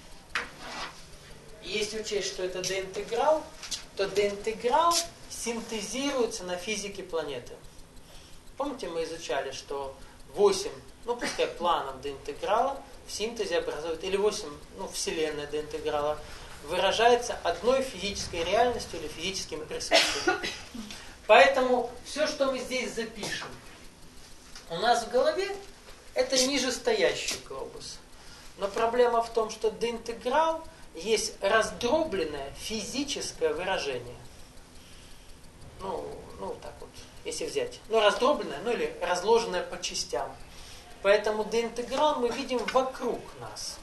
Speaker 1: И если учесть, что это деинтеграл, то деинтеграл синтезируется на физике планеты. Помните, мы изучали, что восемь, ну пускай планов деинтеграла в синтезе образуют, или восемь, ну, вселенная деинтеграла, выражается одной физической реальностью или физическим присутствием. Поэтому все, что мы здесь запишем, у нас в голове, это нижестоящий глобус. Но проблема в том, что деинтеграл есть раздробленное физическое выражение. Ну, ну так вот, если взять. Ну, раздробленное, ну или разложенное по частям. Поэтому деинтеграл мы видим вокруг нас.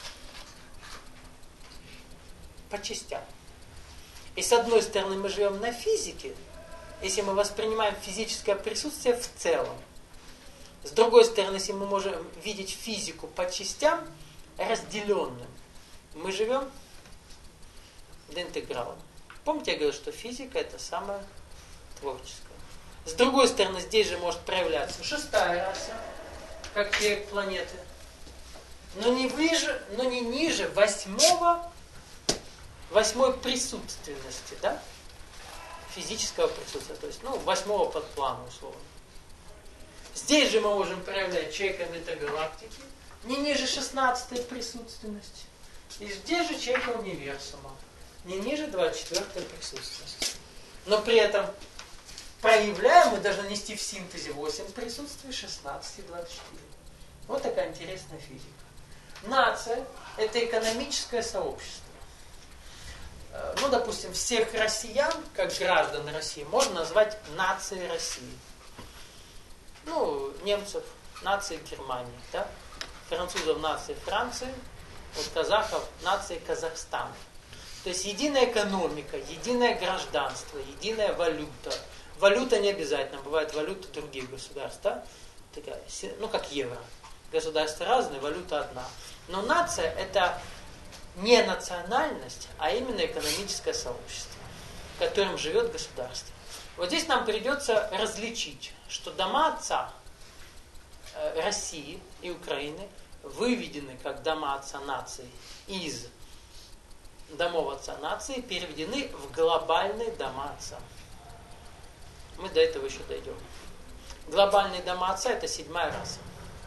Speaker 1: По частям. И с одной стороны мы живем на физике, если мы воспринимаем физическое присутствие в целом. С другой стороны, если мы можем видеть физику по частям, разделенным, мы живем деинтегралом. Помните, я говорил, что физика это самое творческое. С другой стороны, здесь же может проявляться шестая раса, как человек планеты, но не выше, но не ниже восьмого восьмой присутственности, да? Физического присутствия, то есть, ну, восьмого подплана, условно. Здесь же мы можем проявлять человека метагалактики, не ниже шестнадцатой присутственности. И здесь же человека универсума, не ниже двадцать четвёртой присутственности. Но при этом проявляем мы должны нести в синтезе восемь присутствий, шестнадцать и двадцать четыре. Вот такая интересная физика. Нация – это экономическое сообщество. Ну, допустим, всех россиян, как граждан России, можно назвать нацией России. Ну, немцев – нацией Германии, да? Французов – нацией Франции, вот казахов – нацией Казахстана. То есть единая экономика, единое гражданство, единая валюта. Валюта не обязательно, бывают валюты других государств, да? Такая, ну, как евро. Государства разные, валюта одна. Но нация – это не национальность, а именно экономическое сообщество, в котором живет государство. Вот здесь нам придется различить, что дома отца э, России и Украины выведены как дома отца нации из домов отца нации, переведены в глобальные дома отца. Мы до этого еще дойдем. Глобальные дома отца – это седьмая раса.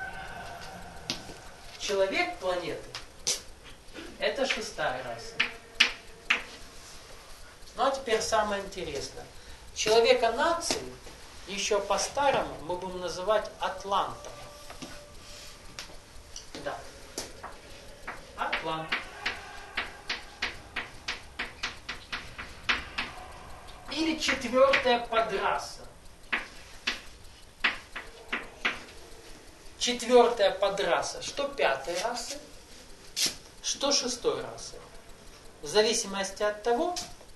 Speaker 1: Человек планеты – это шестая раса. Ну а теперь самое интересное. Человека нации еще по-старому мы будем называть атлантом. Да. Атлант. Или четвертая подраса. Четвертая подраса. Что пятой расы, что шестой расы. В зависимости от того,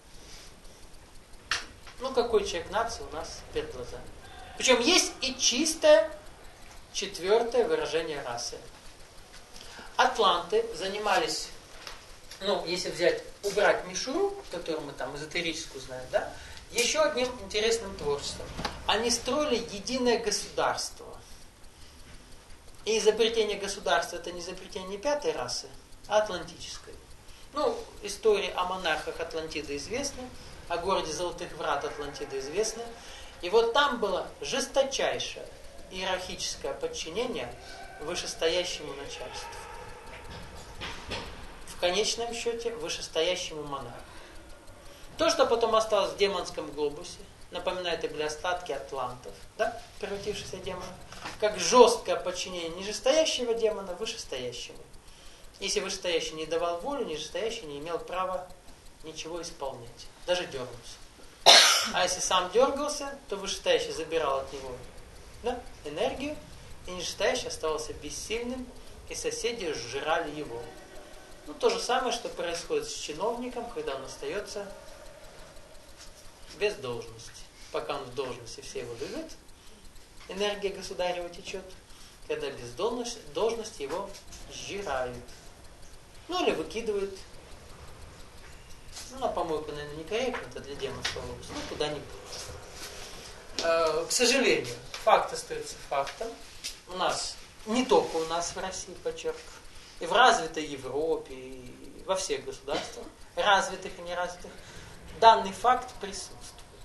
Speaker 1: ну какой человек нации у нас перед глазами. Причем есть и чистое четвертое выражение расы. Атланты занимались, ну, если взять, убрать мишуру, которую мы там эзотерическую знаем, да, еще одним интересным творчеством. Они строили единое государство. И изобретение государства это не изобретение пятой расы, а атлантической. Ну, истории о монархах Атлантиды известны, о городе Золотых Врат Атлантиды известны. И вот там было жесточайшее иерархическое подчинение вышестоящему начальству. В конечном счете вышестоящему монарху. То, что потом осталось в демонском глобусе, напоминает, это были остатки атлантов, да, превратившихся в демонов, как жесткое подчинение нижестоящего демона вышестоящему. Если вышестоящий не давал волю, нижестоящий не имел права ничего исполнять, даже дергаться. А если сам дергался, то вышестоящий забирал от него, да, энергию, и нижестоящий оставался бессильным, и соседи сжирали его. Ну, то же самое, что происходит с чиновником, когда он остается без должности. Пока он в должности, все его любят, энергия государева течет. Когда без должности, должности его сжирают. Ну, или выкидывают. Ну, на помойку, наверное, некорректно, это для демонского глобуса. Ну, куда-нибудь. Э, к сожалению, факт остается фактом. У нас, не только у нас в России, подчеркиваю, и в развитой Европе, и во всех государствах, развитых и неразвитых, данный факт присутствует.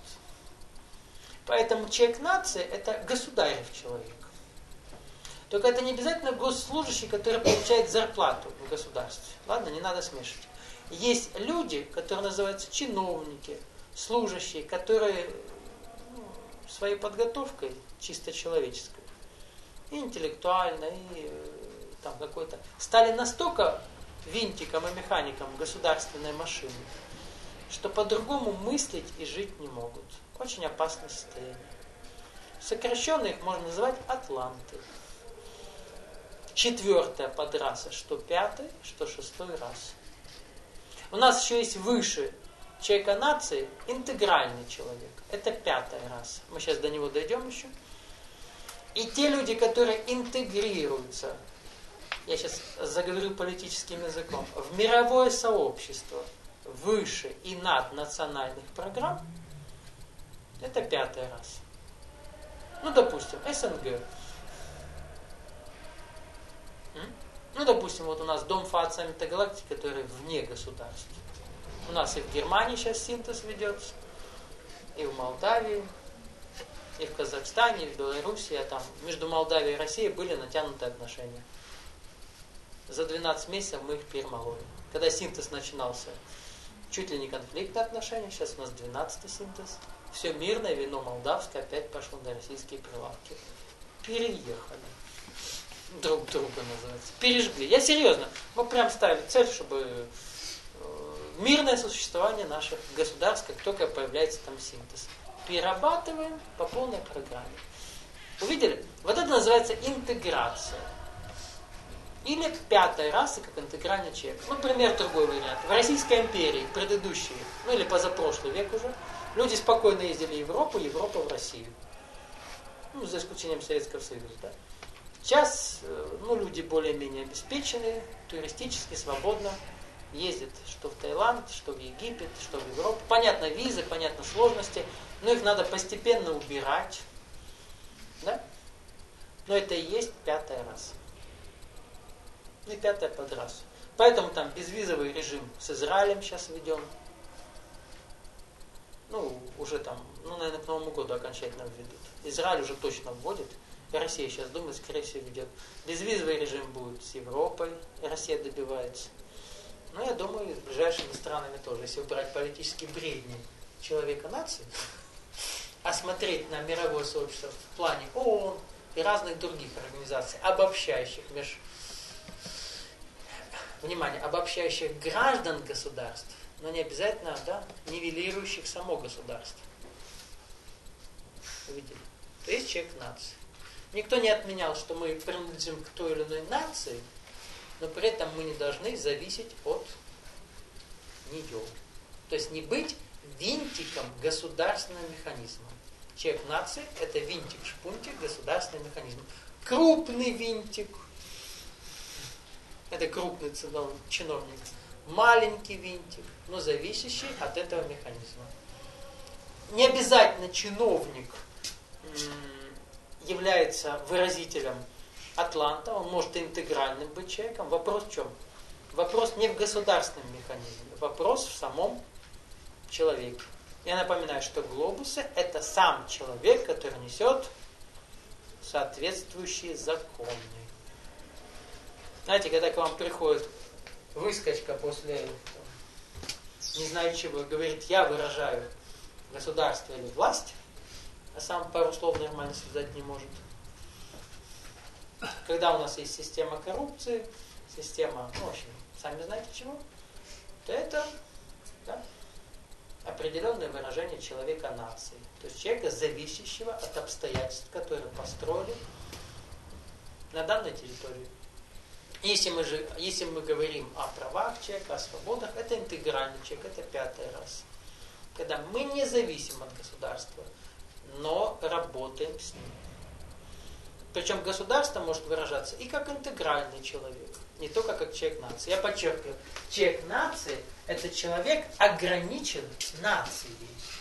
Speaker 1: Поэтому человек нации – это государев человек. Только это не обязательно госслужащий, который получает зарплату в государстве. Ладно, не надо смешивать. Есть люди, которые называются чиновники, служащие, которые ну, своей подготовкой чисто человеческой, и интеллектуальной, и там какой-то, стали настолько винтиком и механиком государственной машины, что по-другому мыслить и жить не могут. Очень опасное состояние. Сокращенно их можно называть атланты. Четвертая подраса, что пятый, что шестой раз. У нас еще есть выше человека нации интегральный человек. Это пятая раса. Мы сейчас до него дойдем еще. И те люди, которые интегрируются, я сейчас заговорю политическим языком, в мировое сообщество выше и над национальных программ, это пятая раса. Ну, допустим, СНГ. Ну, допустим, вот у нас Дом ФААТ Саммита Галактики, который вне государства. У нас и в Германии сейчас синтез ведется, и в Молдавии, и в Казахстане, и в Беларуси. А там между Молдавией и Россией были натянутые отношения. За двенадцать месяцев мы их перемололи. Когда синтез начинался, чуть ли не конфликтные отношения, сейчас у нас двенадцатый синтез. Все мирное, вино молдавское опять пошло на российские прилавки. Переехали. Друг друга называется. Пережгли. Я серьезно. Мы прям ставили цель, чтобы мирное существование наших государств, как только появляется там синтез. Перерабатываем по полной программе. Увидели? Вот это называется интеграция. Или пятая раса, как интегральный человек. Ну, пример другой вариант. В Российской империи, предыдущие, ну или позапрошлый век уже, люди спокойно ездили в Европу, Европа в Россию. Ну, за исключением Советского Союза, да. Сейчас, ну, люди более-менее обеспеченные, туристически, свободно ездят что в Таиланд, что в Египет, что в Европу. Понятно, визы, понятно, сложности, но их надо постепенно убирать, да. Но это и есть пятая раса. И пятая подраса. Поэтому там безвизовый режим с Израилем сейчас введен. Ну, уже там, ну, наверное, к Новому году окончательно введут. Израиль уже точно вводит. И Россия сейчас думает, скорее всего, ведет. Безвизовый режим будет с Европой. И Россия добивается. Но я думаю, с ближайшими странами тоже. Если убрать политические бредни человека нации, а смотреть на мировое сообщество в плане ООН и разных других организаций, обобщающих меж... Внимание, обобщающих граждан государств, но не обязательно, да, нивелирующих само государство. Увидели? То есть человек нации. Никто не отменял, что мы принадлежим к той или иной нации, но при этом мы не должны зависеть от нее. То есть не быть винтиком государственного механизма. Человек нации – это винтик-шпунтик государственного механизма. Крупный винтик – это крупный чиновник. Маленький винтик, но зависящий от этого механизма. Не обязательно чиновник является выразителем атланта, он может интегральным быть человеком. Вопрос в чем? Вопрос не в государственном механизме, вопрос в самом человеке. Я напоминаю, что глобусы – это сам человек, который несет соответствующие законы. Знаете, когда к вам приходит выскочка после, не знаю чего, говорит, я выражаю государство или власть, а сам пару слов нормально сказать не может. Когда у нас есть система коррупции, система, ну, в общем, сами знаете чего, то это, да, определенное выражение человека нации. То есть человека, зависящего от обстоятельств, которые построили на данной территории. Если мы, же, если мы говорим о правах человека, о свободах, это интегральный человек, это пятая раса. Когда мы не зависим от государства, но работаем с ним. Причем государство может выражаться и как интегральный человек, не только как человек нации. Я подчеркиваю, человек нации – это человек ограничен нацией.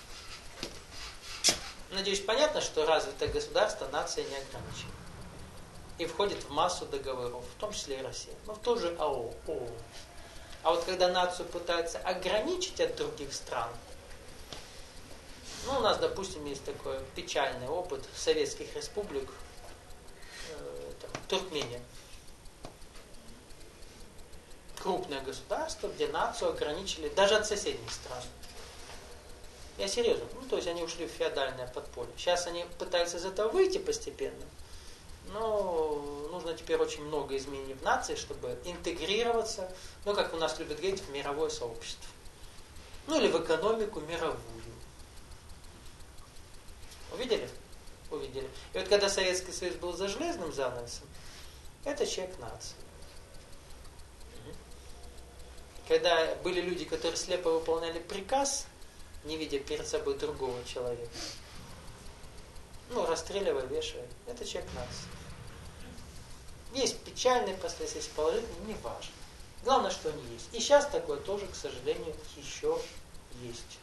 Speaker 1: Надеюсь, понятно, что развитое государство нация не ограничена. И входит в массу договоров, в том числе и Россия. Но в тот же АО, ООН. А вот когда нацию пытаются ограничить от других стран, ну, у нас, допустим, есть такой печальный опыт советских республик, э, там, Туркмения. Крупное государство, где нацию ограничили даже от соседних стран. Я серьезно. Ну, то есть они ушли в феодальное подполье. Сейчас они пытаются из этого выйти постепенно. Но нужно теперь очень много изменений в нации, чтобы интегрироваться, ну, как у нас любят говорить, в мировое сообщество. Ну, или в экономику мировую. Увидели? Увидели. И вот когда Советский Союз был за железным занавесом, это человек нации. Когда были люди, которые слепо выполняли приказ, не видя перед собой другого человека, ну, расстреливая, вешая, это человек нации. Есть печальные последствия, есть положительные, не важно. Главное, что они есть. И сейчас такое тоже, к сожалению, еще есть.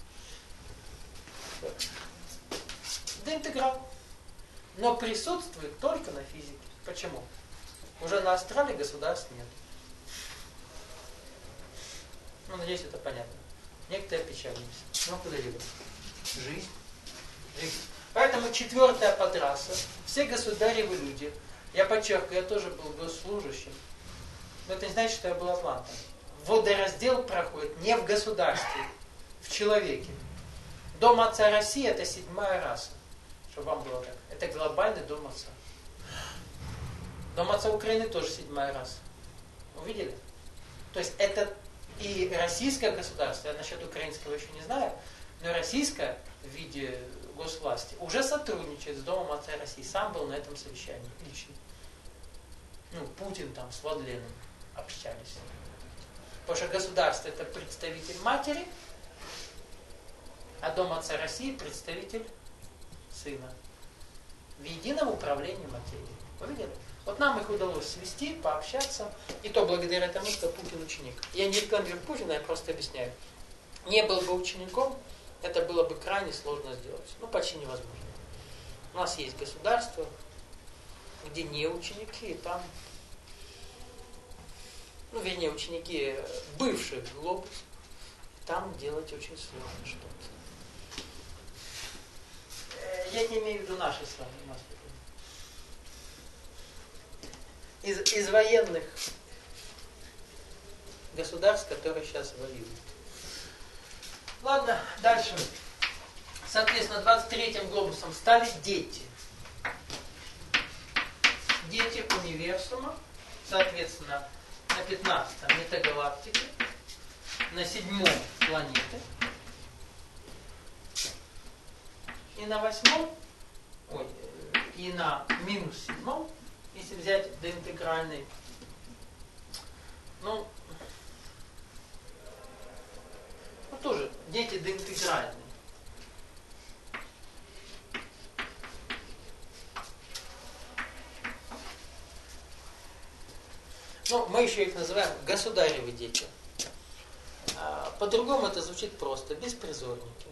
Speaker 1: Да, интеграл. Но присутствует только на физике. Почему? Уже на астрале государств нет. Ну, надеюсь, это понятно. Некоторые печальность. Но куда-либо. Жизнь. Жизнь. Поэтому четвертая подраса. Все государевы люди. Я подчеркиваю, я тоже был госслужащим. Но это не значит, что я был атлантом. Водораздел проходит не в государстве, в человеке. Дом Отца России – это седьмая раса. Чтобы вам было так. Это глобальный Дом Отца. Дом Отца Украины тоже седьмая раса. Увидели? То есть это и российское государство, я насчет украинского еще не знаю, но российское в виде госвласти уже сотрудничает с Домом Отца России. Сам был на этом совещании лично. Ну, Путин там с Владленом общались. Потому что государство – это представитель матери, а Дом Отца России – представитель сына. В едином управлении материей. Вы видели? Вот нам их удалось свести, пообщаться, и то благодаря тому, что Путин ученик. Я не рекламирую Путина, я просто объясняю. Не был бы учеником, это было бы крайне сложно сделать. Ну, почти невозможно. У нас есть государство, где не ученики, и там, ну, вернее, ученики бывших глобус, там делать очень сложно что-то. Я не имею в виду наши с вами, у нас Из, из военных государств, которые сейчас воюют. Ладно, дальше. Соответственно, двадцать третьим глобусом стали дети. Дети универсума. Соответственно, на пятнадцатом метагалактики, на седьмом планеты. И на восьмом, ой, и на минус седьмом, если взять доинтегральный, ну, ну тоже дети доинтегральные. Ну, мы еще их называем государевы дети. А, по-другому это звучит просто. Беспризорники.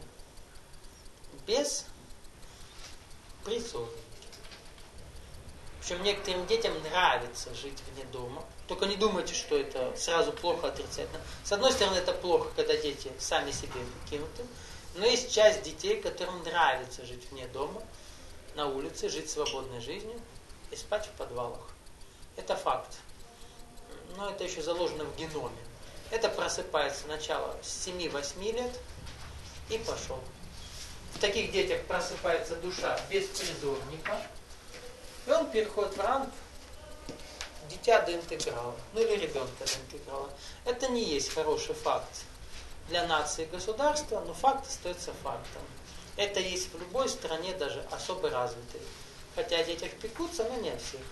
Speaker 1: Беспризорники. Причем некоторым детям нравится жить вне дома. Только не думайте, что это сразу плохо, отрицательно. С одной стороны, это плохо, когда дети сами себе выкинуты. Но есть часть детей, которым нравится жить вне дома, на улице, жить свободной жизнью и спать в подвалах. Это факт. но это еще заложено в геноме. Это просыпается сначала с семи-восьми лет и пошел. В таких детях просыпается душа беспризорника, и он переходит в ранг дитя до интеграла, ну или ребенка до интеграла. Это не есть хороший факт для нации и государства, но факт остается фактом. Это есть в любой стране, даже особо развитой. Хотя о детях пекутся, но не о всех.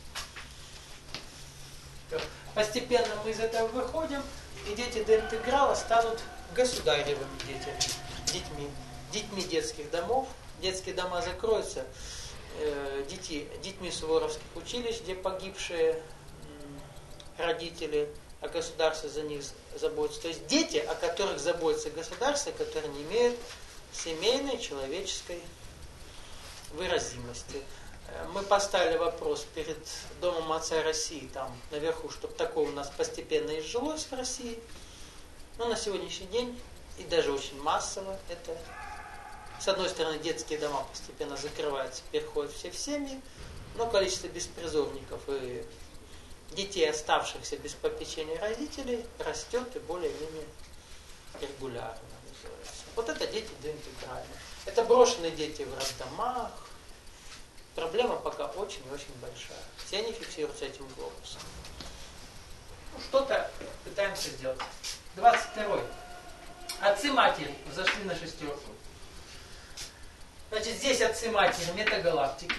Speaker 1: Постепенно мы из этого выходим, и дети до интеграла станут государевыми детьми, детьми, детьми детских домов. Детские дома закроются э, дети, детьми суворовских училищ, где погибшие э, родители, а государство за них заботится. То есть дети, о которых заботится государство, которые не имеют семейной человеческой выразимости. Мы поставили вопрос перед Домом Отца России, там наверху, чтобы такое у нас постепенно изжилось в России. Но на сегодняшний день, и даже очень массово, это, с одной стороны, детские дома постепенно закрываются, переходят все в семьи, но количество беспризорников и детей, оставшихся без попечения родителей, растет и более-менее регулярно. Вот это дети доинтегральные. Это брошенные дети в роддомах. Проблема пока очень и очень большая. Все они фиксируются этим глобусом. Ну, что-то пытаемся сделать. двадцать второй. Отцы-матери зашли на шестерку. Значит, здесь отцы-матери метагалактики.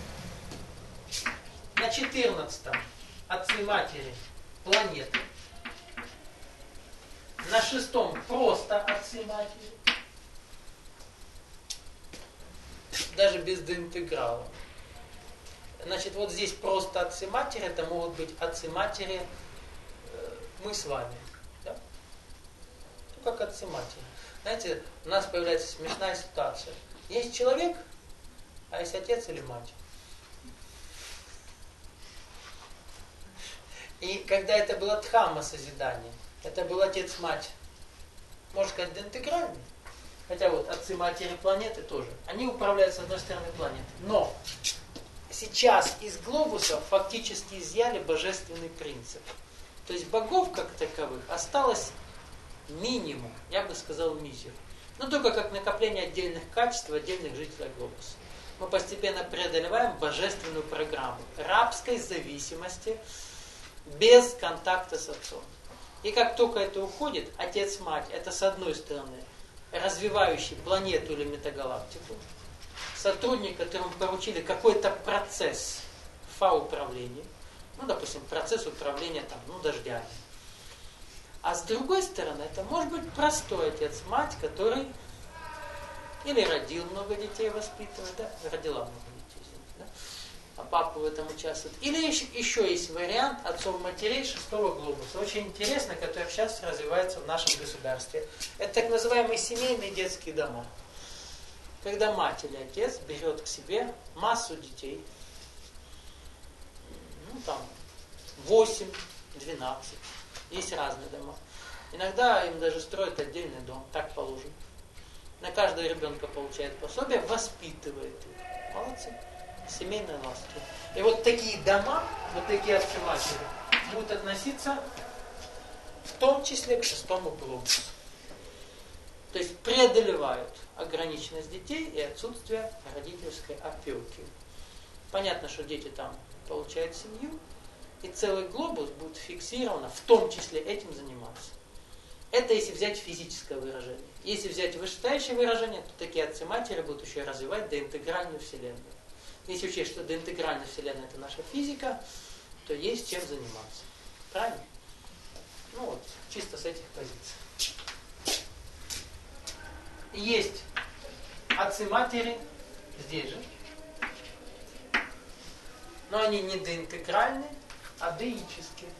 Speaker 1: На четырнадцатом отцы-матери планеты. На шестом просто отцы-матери. Даже без доинтеграла. Значит, вот здесь просто отцы-матери, это могут быть отцы-матери э, мы с вами. Да? Ну, как отцы-матери. Знаете, у нас появляется смешная ситуация. Есть человек, а есть отец или мать. И когда это было дхамма созидание, это был отец-мать, можно сказать, доинтегральный. Хотя вот отцы-матери планеты тоже. Они управляют с одной стороны планетой. Но сейчас из глобуса фактически изъяли божественный принцип. То есть богов как таковых осталось минимум, я бы сказал мизер. Но только как накопление отдельных качеств отдельных жителей глобуса. Мы постепенно преодолеваем божественную программу рабской зависимости без контакта с отцом. И как только это уходит, отец-мать, это с одной стороны развивающий планету или метагалактику, сотрудник, которому поручили какой-то процесс фа-управления, ну, допустим, процесс управления там, ну, дождями. А с другой стороны, это может быть простой отец-мать, который или родил много детей, воспитывает, да, родила много детей, да? А папа в этом участвует. Или еще, еще есть вариант отцов-матерей шестого глобуса, очень интересно, который сейчас развивается в нашем государстве. Это так называемые семейные детские дома. Когда мать или отец берет к себе массу детей, ну там восемь-двенадцать, есть разные дома. Иногда им даже строят отдельный дом, так положено. На каждого ребенка получает пособие, воспитывает их. Молодцы. Семейные ласки. И вот такие дома, вот такие отцы-матери будут относиться в том числе к шестому глобусу. То есть преодолевают ограниченность детей и отсутствие родительской опеки. Понятно, что дети там получают семью, и целый глобус будет фиксировано, в том числе этим заниматься. Это если взять физическое выражение. Если взять вышестоящее выражение, то такие отцы-матери будут еще развивать доинтегральную вселенную. Если учесть, что доинтегральная вселенная это наша физика, то есть чем заниматься. Правильно? Ну вот, чисто с этих позиций. Есть отцы-матери здесь же, но они не доинтегральные, а деические.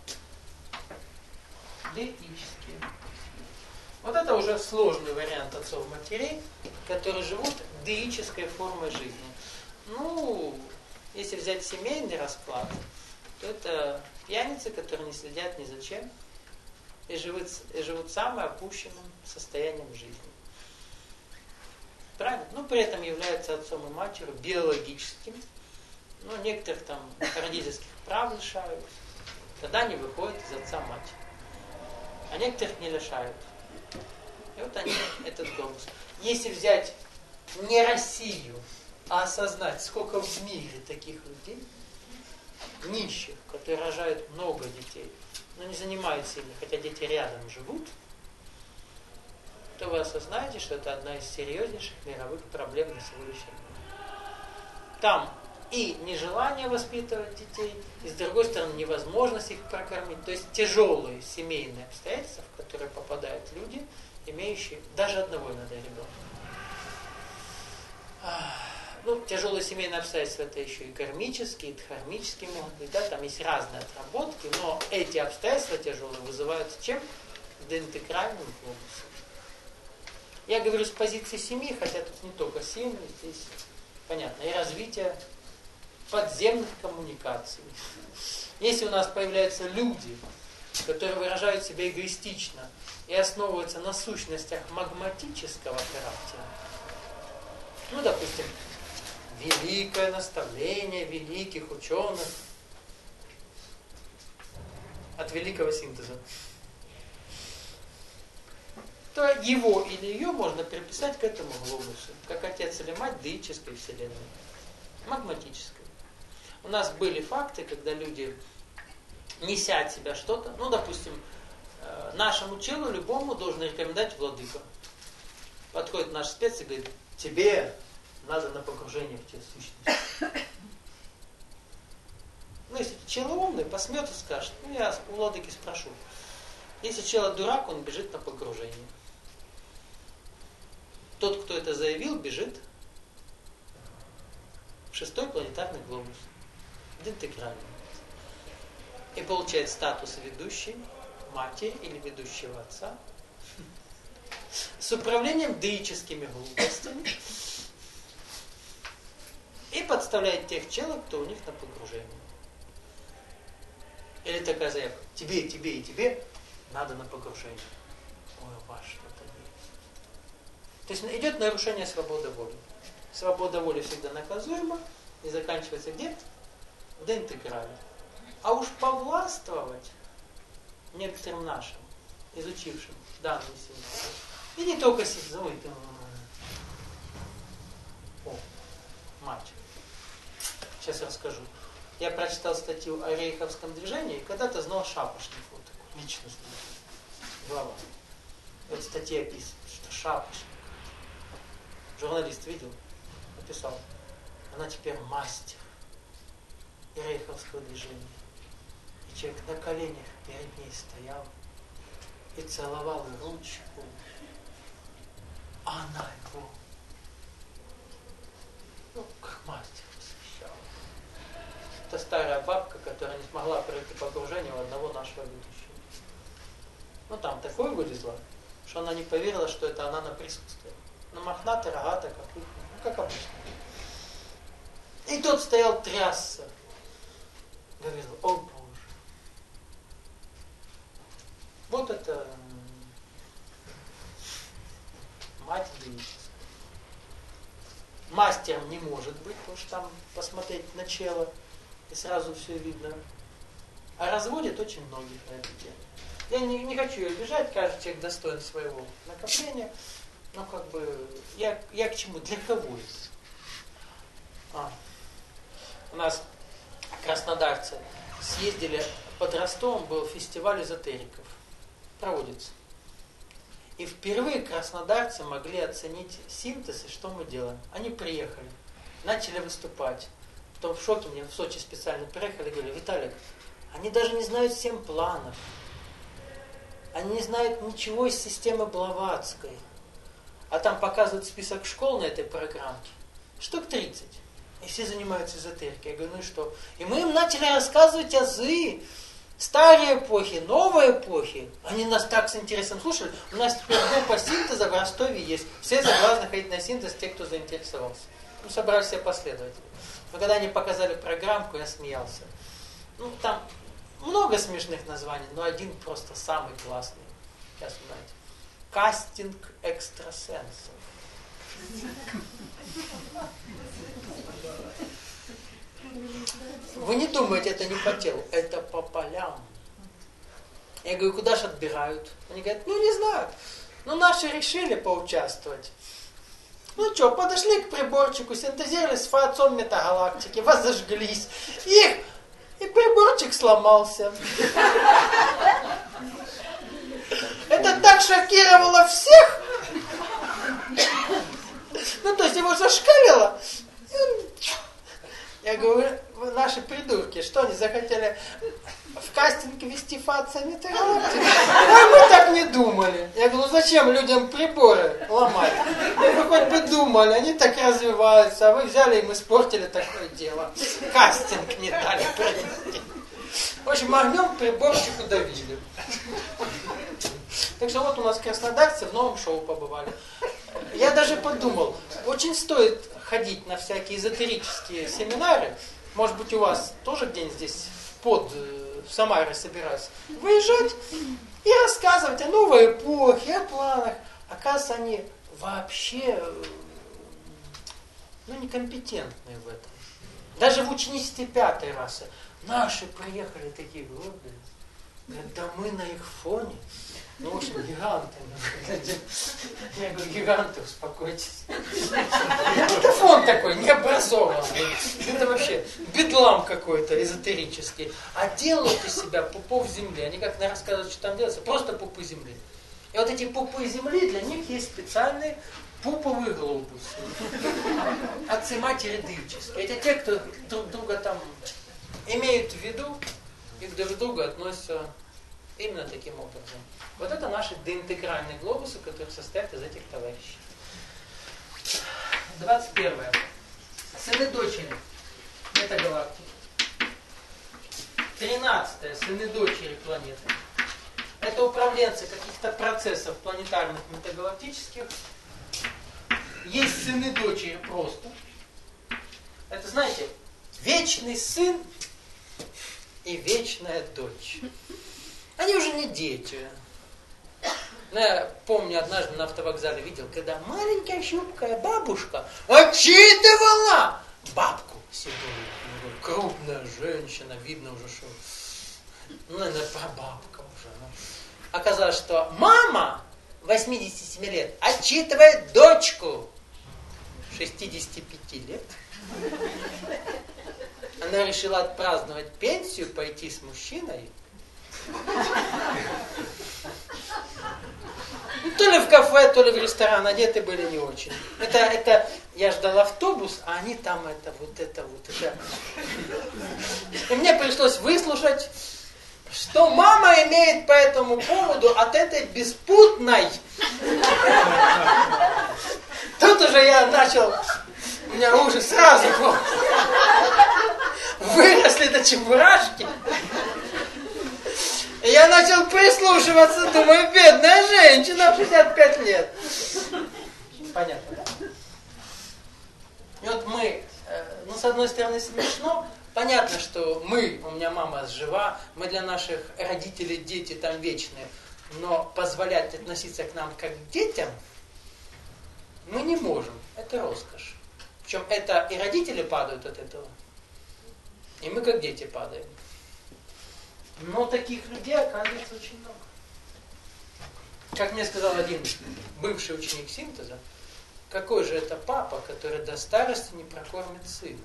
Speaker 1: Деические. Вот это уже сложный вариант отцов-матерей, которые живут деической формой жизни. Ну, если взять семейный расклад, то это пьяницы, которые не следят ни за чем и живут, и живут самым опущенным состоянием жизни. Правильно? Ну, при этом являются отцом и матерью биологическими. Ну, некоторых там родительских прав лишают. Тогда они выходят из отца мать. А некоторых не лишают. И вот они этот глобус. Если взять не Россию, а осознать, сколько в мире таких людей, нищих, которые рожают много детей, но не занимаются ими, хотя дети рядом живут, то вы осознаете, что это одна из серьезнейших мировых проблем на сегодняшний день. Там и нежелание воспитывать детей, и с другой стороны невозможность их прокормить. То есть тяжелые семейные обстоятельства, в которые попадают люди, имеющие даже одного иногда ребенка. Ну, тяжелые семейные обстоятельства это еще и кармические, и дхармические могут быть, да, там есть разные отработки, но эти обстоятельства тяжелые вызываются чем? Доинтегральным глобусом. Я говорю с позиции семьи, хотя тут не только семьи, здесь понятно, и развитие подземных коммуникаций. Если у нас появляются люди, которые выражают себя эгоистично и основываются на сущностях магматического характера, ну, допустим, великое наставление великих ученых от великого синтеза, то его или ее можно приписать к этому глобусу, как отец или мать деической вселенной, магматической. У нас были факты, когда люди, неся от себя что-то, ну, допустим, нашему челу любому должен рекомендовать владыка. Подходит наш спец и говорит: тебе надо на погружение в те сущности. Ну, если чело умный, посмет и скажет: ну, я у владыки спрошу. Если чело дурак, он бежит на погружение. Тот, кто это заявил, бежит в шестой планетарный глобус. Интегральный. И получает статус ведущей матери или ведущего отца с управлением деическими глупостями и подставляет тех челов, кто у них на погружении. Или такая заявка: тебе, тебе и тебе надо на погружение. Ой, у вас что-то есть. То есть идет нарушение свободы воли. Свобода воли всегда наказуема и заканчивается где? В деинтеграле. А уж повластвовать некоторым нашим, изучившим данную синтез, и не только синтез, ой, ты... О, мать. Сейчас расскажу. Я прочитал статью о рейховском движении, и когда-то знал Шапошникова, вот такую личность, глава. В этой статье описано, что Шапошник, журналист видел, написал: она теперь мастер рейховского движения. И человек на коленях перед ней стоял и целовал ручку, а она его, ну, как мастер восхищала. Это старая бабка, которая не смогла пройти погружение у одного нашего ведущего. Ну, там такое вылезло, что она не поверила, что это она на присутствие. Ну, мохнатая, рогатая, как, ну, как обычно. И тот стоял, трясся. Говорил: о Боже. Вот это мать деическая. Мастером не может быть, потому что там посмотреть на чело и сразу все видно. А разводит очень многих на эту тему. Я не, не хочу ее обижать, каждый человек достоин своего накопления. Но как бы я, я к чему? Для кого это? А. У нас краснодарцы съездили под Ростовом, был фестиваль эзотериков. Проводится. И впервые краснодарцы могли оценить синтез и что мы делаем. Они приехали, начали выступать. Потом в шоке, мне в Сочи специально приехали, говорили: Виталик, они даже не знают семь планов. Они не знают ничего из системы Блаватской. А там показывают список школ на этой программке. Штук тридцать. И все занимаются эзотерикой. Я говорю: ну и что? И мы им начали рассказывать азы. Старые эпохи, новые эпохи. Они нас так с интересом слушали. У нас теперь группа синтеза в Ростове есть. Все согласны ходить на синтез, те, кто заинтересовался. Ну, собрали все последователи. Но когда они показали программку, я смеялся. Ну, там много смешных названий, но один просто самый классный. Сейчас узнаете. Кастинг экстрасенсов. Вы не думаете, это не по телу, это по полям. Я говорю, куда же отбирают? Они говорят, ну не знаю. Ну наши решили поучаствовать. Ну что, подошли к приборчику, синтезировали с фаотцом метагалактики, вас зажглись. И, и приборчик сломался. Это так шокировало всех. Ну то есть его зашкалило. Я говорю, вы наши придурки, что они захотели в кастинг вести фаотца метагалактики? А мы так не думали. Я говорю, ну зачем людям приборы ломать? Вы хоть бы думали, они так развиваются, а вы взяли им испортили такое дело. Кастинг не дали провести. В общем, огнем приборчику давили. Так что вот у нас краснодарцы в новом шоу побывали. Я даже подумал, очень стоит ходить на всякие эзотерические семинары. Может быть, у вас тоже где-нибудь здесь под в Самаре собираются. Выезжать и рассказывать о новой эпохе, о планах. Оказывается, они вообще ну, некомпетентные в этом. Даже в ученичестве пятой расы. Наши приехали такие гордые. Говорят, да мы на их фоне. Ну, в общем, гиганты. Я говорю, гиганты, успокойтесь. Это фон такой, необразованный. Это вообще бедлам какой-то эзотерический. А делают из себя пупов земли. Они как на рассказывают, что там делается, просто пупы земли. И вот эти пупы земли, для них есть специальные пуповые глобусы. Отцы-матери дымческие. Это те, кто друг друга там имеют в виду и друг к другу относятся именно таким образом. Вот это наши доинтегральные глобусы, которые состоят из этих товарищей. двадцать первое. Сыны-дочери метагалактики. тринадцатое. Сыны-дочери планеты. Это управленцы каких-то процессов планетарных метагалактических. Есть сыны-дочери просто. Это, знаете, вечный сын и вечная дочь. Они уже не дети. Но я помню, однажды на автовокзале видел, когда маленькая щупкая бабушка отчитывала бабку седую. Крупная женщина, видно уже, что, ну, наверное, прабабка уже. Ну. Оказалось, что мама восьмидесяти семи лет отчитывает дочку шестидесяти пяти лет. Она решила отпраздновать пенсию, пойти с мужчиной. То ли в кафе, то ли в ресторан, одеты были не очень. Это, это, я ждал автобус, а они там это, вот это, вот это. И мне пришлось выслушать, что мама имеет по этому поводу от этой беспутной. Тут уже я начал, у меня ужас сразу был. Выросли до чебурашки. И я начал прислушиваться, думаю, бедная женщина в шестьдесят пять лет. Понятно, да? И вот мы, ну, с одной стороны, смешно. Понятно, что мы, у меня мама жива, мы для наших родителей, дети там вечные. Но позволять относиться к нам как к детям мы не можем. Это роскошь. Причем это и родители падают от этого, и мы как дети падаем. Но таких людей оказывается очень много. Как мне сказал один бывший ученик синтеза, какой же это папа, который до старости не прокормит сына?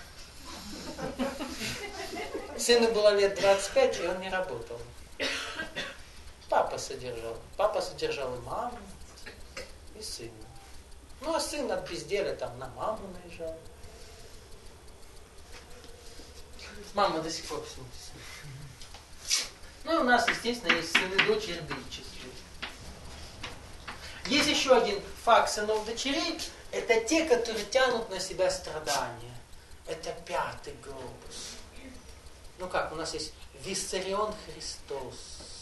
Speaker 1: Сыну было лет двадцать пять, и он не работал. Папа содержал. Папа содержал и маму, и сына. Ну, а сын от безделия там на маму наезжал. Мама до сих пор в синтезе. Ну и у нас, естественно, есть сыны-дочери дымческие. Есть еще один факт сынов-дочерей. Это те, которые тянут на себя страдания. Это пятый глобус. Ну как, у нас есть Виссарион Христос.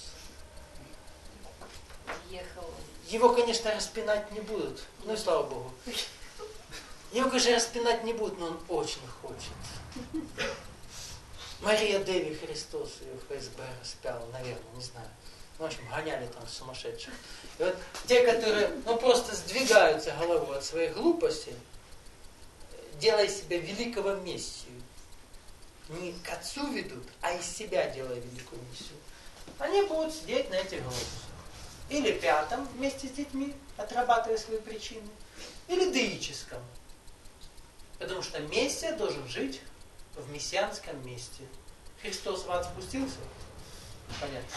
Speaker 3: Ехал.
Speaker 1: Его, конечно, распинать не будут. Ну и слава Богу. Его, конечно, распинать не будут, но он очень хочет. Мария Деви Христос ее в ФСБ распяла, наверное, не знаю. В общем, гоняли там сумасшедших. И вот те, которые, ну, просто сдвигаются головой от своей глупости, делая себя великого мессию. не к Отцу ведут, а из себя делая великую миссию, они будут сидеть на этих глобусах. Или пятом вместе с детьми, отрабатывая свои причины, или деическом. Потому что Мессия должен жить в мессианском месте. Христос в ад спустился? Понятно.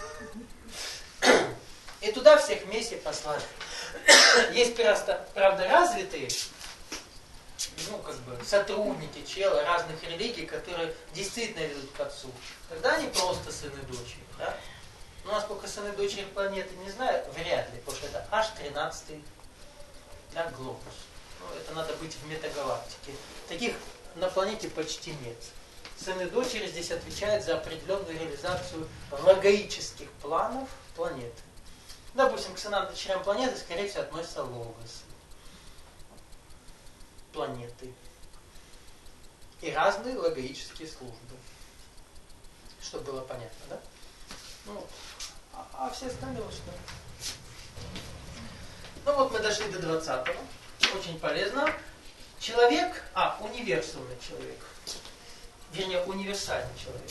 Speaker 1: И туда всех Мессий послали. Есть просто, правда, развитые, ну, как бы, сотрудники, челы разных религий, которые действительно ведут к Отцу. Тогда они просто сыны и дочери, да? Но насколько сыны и дочери планеты не знаю, вряд ли, потому что это аж тринадцатый, да, глобус. Ну, это надо быть в метагалактике. Таких на планете почти нет. Сыны и дочери здесь отвечают за определенную реализацию логоических планов планеты. Допустим, к сынам и дочерям планеты, скорее всего, относятся логосы планеты и разные логоические службы. Чтобы было понятно, да? Ну, а, а все остальные что? Ну вот мы дошли до двадцатого. Очень полезно. Человек, а, универсальный человек. Вернее, универсальный человек.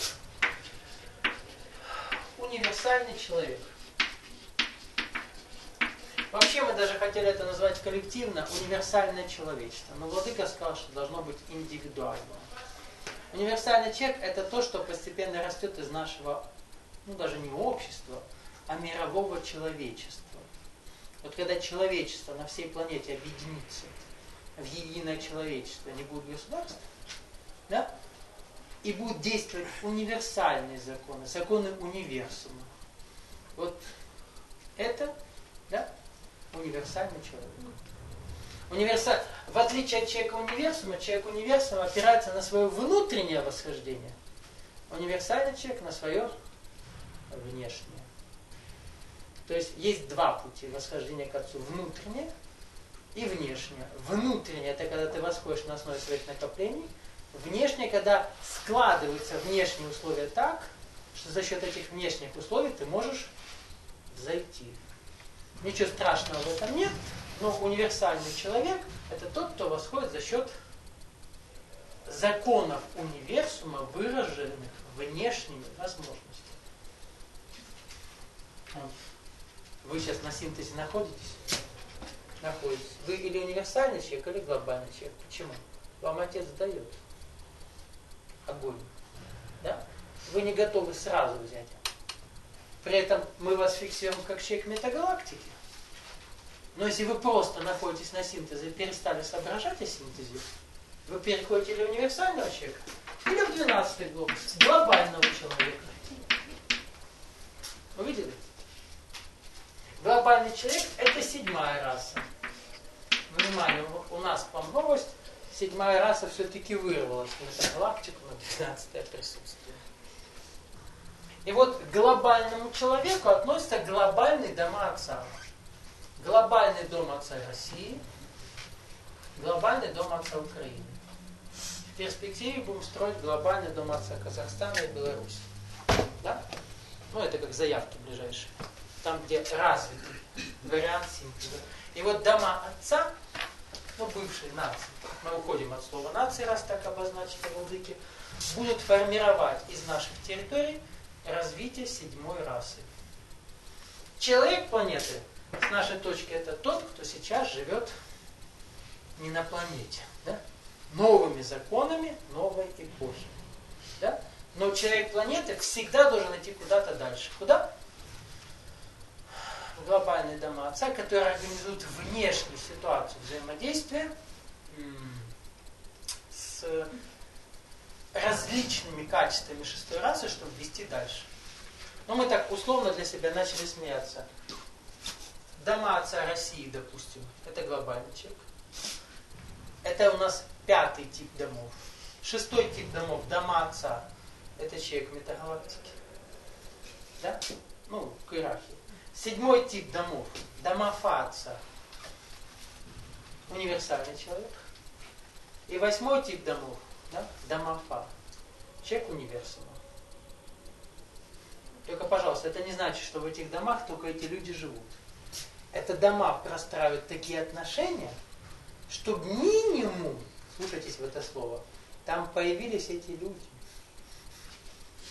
Speaker 1: Универсальный человек. Вообще мы даже хотели это назвать коллективно универсальное человечество. Но Владыка сказал, что должно быть индивидуально. Универсальный человек – это то, что постепенно растет из нашего, ну даже не общества, а мирового человечества. Вот когда человечество на всей планете объединится в единое человечество, не будет государств, да? И будут действовать универсальные законы, законы универсума. Вот это, да, универсальный человек. Универсаль... В отличие от человека универсума, человек универсума опирается на свое внутреннее восхождение. Универсальный человек на свое внешнее. То есть есть два пути восхождения к Отцу. Внутреннее и внешнее. Внутреннее – это когда ты восходишь на основе своих накоплений. Внешнее, когда складываются внешние условия так, что за счет этих внешних условий ты можешь взойти. Ничего страшного в этом нет, но универсальный человек – это тот, кто восходит за счет законов универсума, выраженных внешними возможностями. Вы сейчас на синтезе находитесь? Находитесь. Вы или универсальный человек, или глобальный человек. Почему? Вам Отец дает огонь. Да? Вы не готовы сразу взять. При этом мы вас фиксируем как человек метагалактики. Но если вы просто находитесь на синтезе и перестали соображать о синтезе, вы переходите или в универсального человека, или в двенадцатый глобус, глобального человека. Вы видели? Глобальный человек – это седьмая раса. Внимание, у нас к вам новость. Седьмая раса все-таки вырвалась в метагалактику на двенадцатое присутствие. И вот к глобальному человеку относятся глобальные дома Отца. Глобальный дом Отца России, глобальный дом Отца Украины. В перспективе будем строить глобальный дом Отца Казахстана и Беларуси. Да? Ну, это как заявки ближайшие. Там, где развитый вариант синтеза. И вот дома Отца, ну, бывшие нации, мы уходим от слова нации, раз так обозначили владыки, будут формировать из наших территорий развитие седьмой расы. Человек планеты, с нашей точки, это тот, кто сейчас живет не на планете, да? Новыми законами новой эпохи. Да? Но человек планеты всегда должен идти куда-то дальше. Куда? В глобальные дома Отца, которые организуют внешнюю ситуацию взаимодействия с различными качествами шестой расы, чтобы вести дальше. Но мы так условно для себя начали смеяться. Дома Отца России, допустим, это глобальный человек. Это у нас пятый тип домов. Шестой тип домов, дома Отца, это человек метагалактики. Да? Ну, к иерархии. Седьмой тип домов, дома Фа Отца, универсальный человек. И восьмой тип домов, да? Дома Фа, человек универсума. Только, пожалуйста, это не значит, что в этих домах только эти люди живут. Это дома простраивают такие отношения, чтобы минимум, слушайтесь в это слово, там появились эти люди.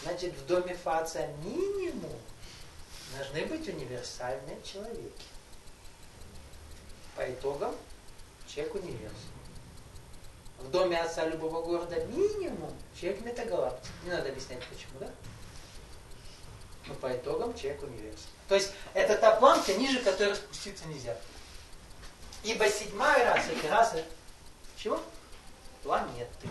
Speaker 1: Значит, в доме Фаца минимум должны быть универсальные человеки. По итогам человек универсум. В доме отца любого города минимум человек метагалактик. Не надо объяснять почему, да? Но по итогам человек универсум. То есть это та планка, ниже которой спуститься нельзя. Ибо седьмая раса, это раса чего? Планеты.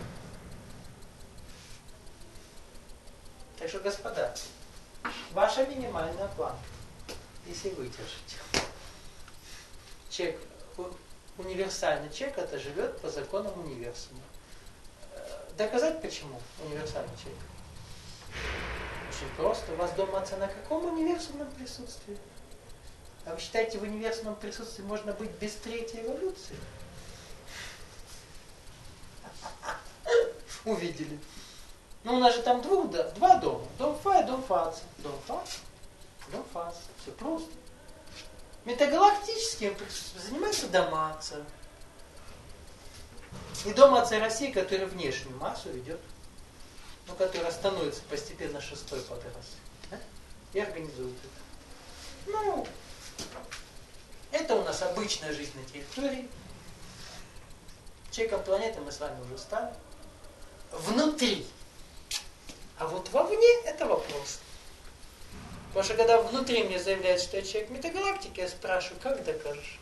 Speaker 1: Так что, господа, ваша минимальная планка, если выдержите. Человек, универсальный человек, это живет по законам универсума. Доказать почему универсальный человек? Очень просто. У вас дома отца на каком универсумном присутствии? А вы считаете, в универсумном присутствии можно быть без третьей эволюции? Увидели. Ну, у нас же там двух, да, два дома. Дом Фа и дом Фаца. Дом Фа, дом Фаца. Все просто. Метагалактическим занимается дом отца. И дом отца России, который внешнюю массу ведет, ну, которая становится постепенно шестой подрассой, да? И организует это. Ну, это у нас обычная жизнь на территории. Человеком планеты мы с вами уже стали. Внутри. А вот вовне это вопрос. Потому что когда внутри мне заявляют, что я человек метагалактики, я спрашиваю, как докажешь?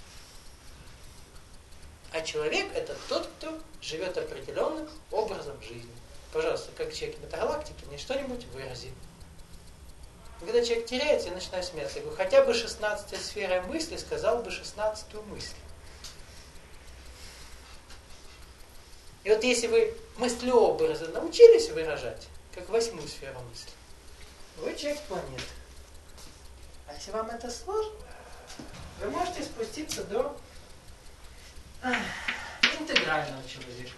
Speaker 1: А человек это тот, кто живет определенным образом жизни. Пожалуйста, как человек метагалактики, мне что-нибудь вырази. Когда человек теряется, я начинаю смеяться. Я говорю, хотя бы шестнадцатая сфера мысли сказал бы шестнадцатую мысль. И вот если вы мыслеобразы научились выражать, как восьмую сферу мысли, вы человек планеты. А если вам это сложно, вы можете спуститься до ах, интегрального человека.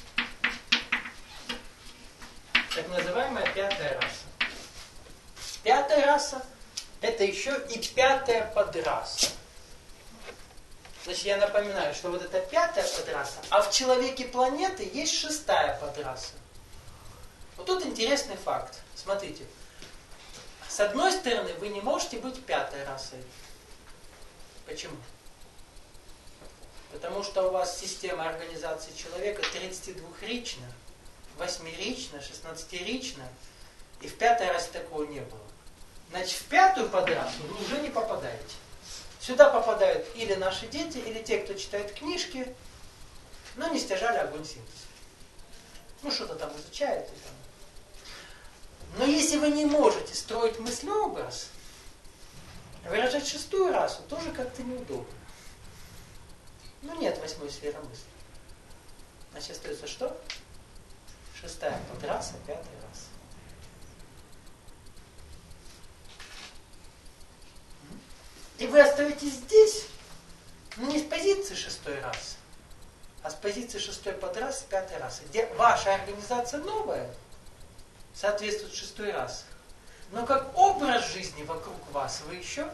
Speaker 1: Так называемая пятая раса. Пятая раса – это еще и пятая подраса. Значит, я напоминаю, что вот это пятая подраса, а в человеке планеты есть шестая подраса. Вот тут интересный факт. Смотрите. С одной стороны, вы не можете быть пятой расой. Почему? Потому что у вас система организации человека тридцатидвухрична, восьмирична, шестнадцатирична, и в пятой расе такого не было. Значит, в пятую подрасу вы уже не попадаете. Сюда попадают или наши дети, или те, кто читает книжки, но не стяжали огонь синтеза. Ну, что-то там изучают. И там. Но если вы не можете строить мыслеобраз, выражать шестую расу тоже как-то неудобно. Ну, нет восьмой сферы мысли. Значит, остается что? Шестая подраса, пятая раса. И вы остаетесь здесь, но не с позиции шестой расы, а с позиции шестой подрасы, пятой расы, где ваша организация новая, соответствует шестой расе. Но как образ жизни вокруг вас вы еще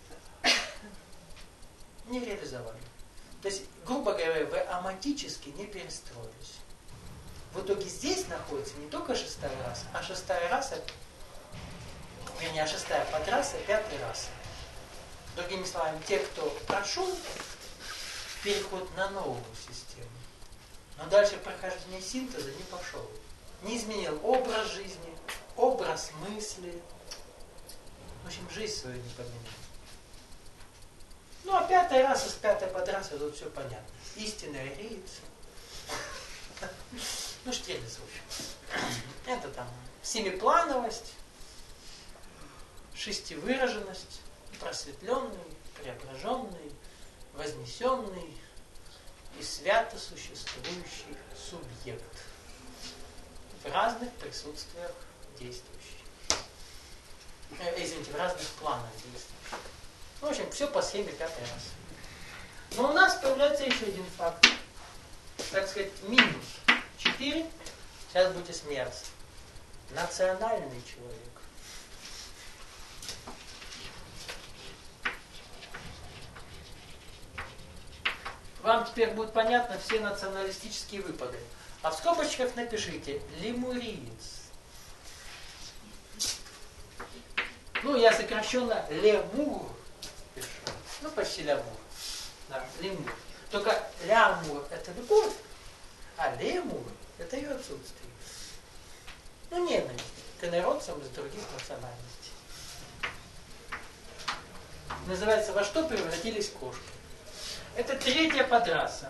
Speaker 1: не реализовали. То есть, грубо говоря, вы аматически не перестроились. В итоге здесь находится не только шестая раса, а шестая раса, вернее, шестая подраса, пятая раса. Другими словами, те, кто прошел переход на новую систему, но дальше прохождение синтеза не пошел. Не изменил образ жизни, образ мысли. В общем, жизнь свою не поменял. Ну, а пятая раса с пятой подрасой, тут все понятно. Истинная ариец. Ну, Штирлиц, в общем. Это там семиплановость, шестивыраженность, просветленный, преображенный, вознесенный и свято существующий субъект в разных присутствиях действующий. Э, извините, в разных планах действующий. В общем, все по схеме пятой расы. Но у нас появляется еще один факт. Так сказать, минус четыре. Сейчас будете смеяться. Национальный человек. Вам теперь будут понятны все националистические выпады. А в скобочках напишите «лемуриец». Ну, я сокращенно лемур пишу. Ну, почти лямур. Да, лемур. Только лямур это любовь, а лемур это ее отсутствие. Ну, ненависть к инородцам из других национальностей. Называется «Во что превратились кошки». Это третья подраса.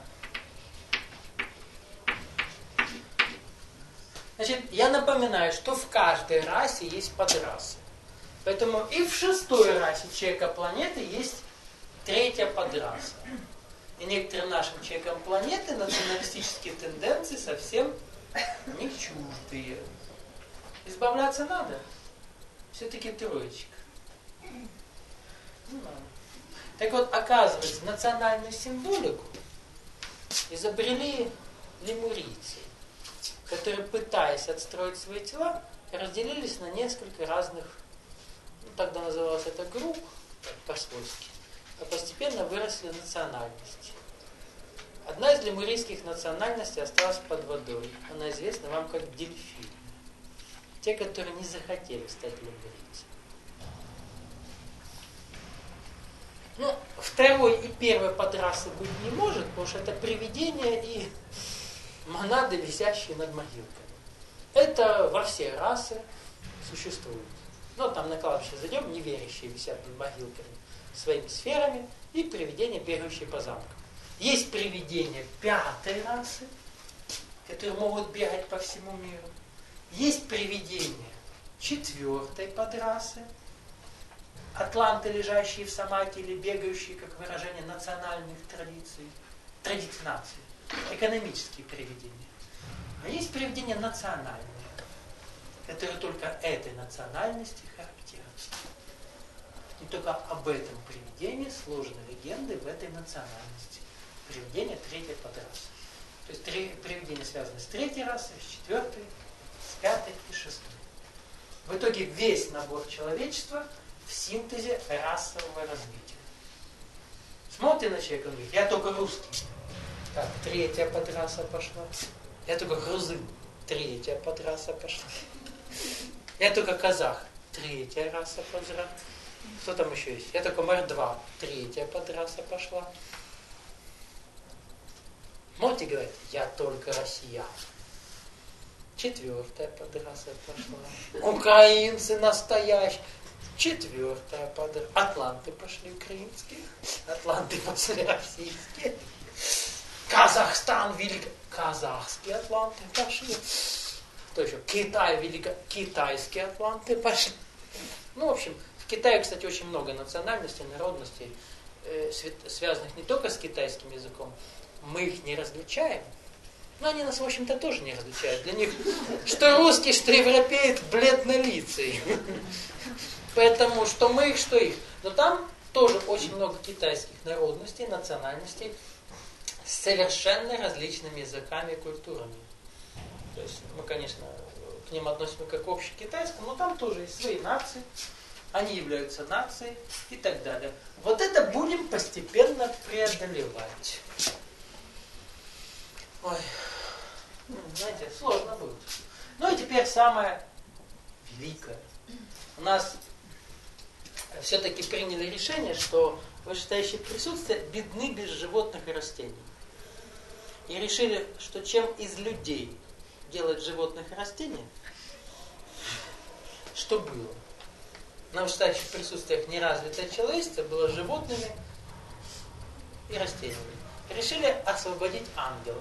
Speaker 1: Значит, я напоминаю, что в каждой расе есть подрасы. Поэтому и в шестой расе человека планеты есть третья подраса. И некоторым нашим человекам планеты националистические тенденции совсем не чуждые. Избавляться надо. Все-таки троечка. Ну, надо. Так вот, оказывается, национальную символику изобрели лемурийцы, которые, пытаясь отстроить свои тела, разделились на несколько разных, ну, тогда называлось это групп, по-свойски, а постепенно выросли национальности. Одна из лемурийских национальностей осталась под водой. Она известна вам как дельфины. Те, которые не захотели стать лемурийцами. Ну, второй и первой подрасы быть не может, потому что это привидения и монады, висящие над могилками. Это во все расы существует. Ну, там на кладбище зайдем, неверящие висят над могилками своими сферами, и привидения, бегающие по замкам. Есть привидения пятой расы, которые могут бегать по всему миру. Есть привидения четвертой подрасы, атланты, лежащие в самаке или бегающие, как выражение национальных традиций, традиций нации, экономические привидения. А есть привидения национальные, которые только этой национальности характерны. И только об этом привидении сложены легенды в этой национальности. Привидения третьей подрасы. То есть три привидения связаны с третьей расой, с четвертой, с пятой и шестой. В итоге весь набор человечества в синтезе расового развития. Смотрите на человека, он говорит, я только русский. Так, третья подраса пошла. Я только грузин. Третья подраса пошла. Я только казах. Третья раса подраса. Что там еще есть? Я только мордва. Третья подраса пошла. Моти говорит, я только россиян. Четвертая подраса пошла. Украинцы настоящие. Четвертая подраса. Атланты пошли украинские. Атланты пошли российские. Казахстан велик. Казахские атланты пошли. Что еще? Китай велик. Китайские атланты пошли. Ну, в общем, в Китае, кстати, очень много национальностей, народностей, э, связанных не только с китайским языком. Мы их не различаем. Но они нас, в общем-то, тоже не различают. Для них что русский, что европеец бледнолицый. Поэтому что мы их, что их. Но там тоже очень много китайских народностей, национальностей с совершенно различными языками и культурами. То есть мы, конечно, к ним относимся как к общекитайскому, но там тоже есть свои нации. Они являются нацией и так далее. Вот это будем постепенно преодолевать. Ой, знаете, сложно будет. Ну и теперь самое великое. У нас все-таки приняли решение, что вышестоящие присутствия бедны без животных и растений. И решили, что чем из людей делать животных и растений, что было. На вышестоящих присутствиях неразвитое человечество было животными и растениями. Решили освободить ангелов.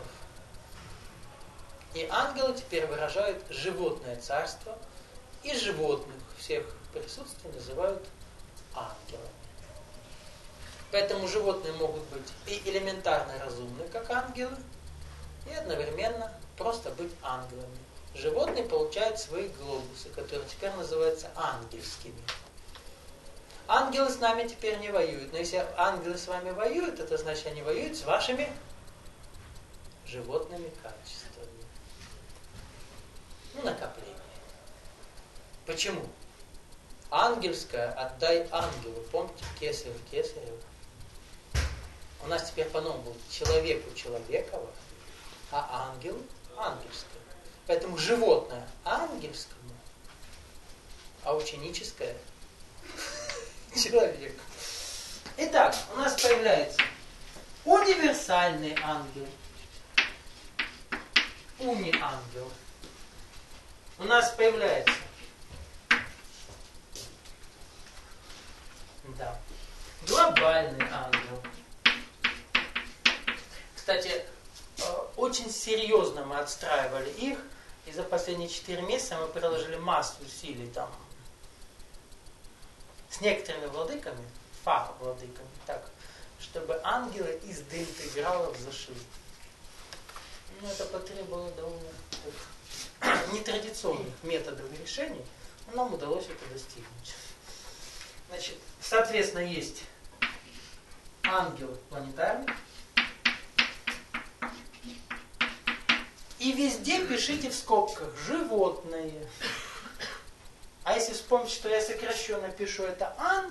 Speaker 1: И ангелы теперь выражают животное царство, и животных всех присутствий называют ангелами. Поэтому животные могут быть и элементарно разумны, как ангелы, и одновременно просто быть ангелами. Животные получают свои глобусы, которые теперь называются ангельскими. Ангелы с нами теперь не воюют. Но если ангелы с вами воюют, это значит, они воюют с вашими животными качествами. Ну, накопление. Почему? Ангельское отдай ангелу. Помните, кесарю кесарю. У нас теперь по-новому будет человеку человеково, а ангел ангельское. Поэтому животное ангельскому, а ученическое человек. Итак, у нас появляется универсальный ангел. Уни-ангел. У нас появляется да, глобальный ангел. Кстати, очень серьезно мы отстраивали их, и за последние четыре месяца мы приложили массу усилий там с некоторыми владыками, фа-владыками, так, чтобы ангелы из деинтегралов зашли. Но это потребовало довольно так, нетрадиционных методов решений, но нам удалось это достигнуть. Значит, соответственно, есть ангел планетарный. И везде пишите в скобках животные. А если вспомнить, что я сокращенно пишу это ан,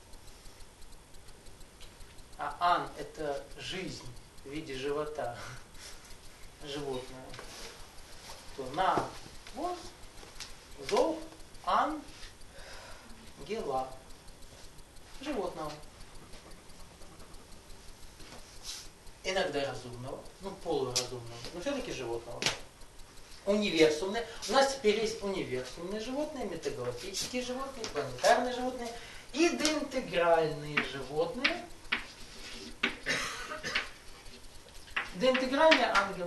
Speaker 1: а ан это жизнь в виде живота, животное, то на вот зов ан гела животного. Иногда разумного, ну полуразумного, но все-таки животного. Универсумные. У нас теперь есть универсумные животные, метагалактические животные, планетарные животные и деинтегральные животные. Деинтегральные ангелы.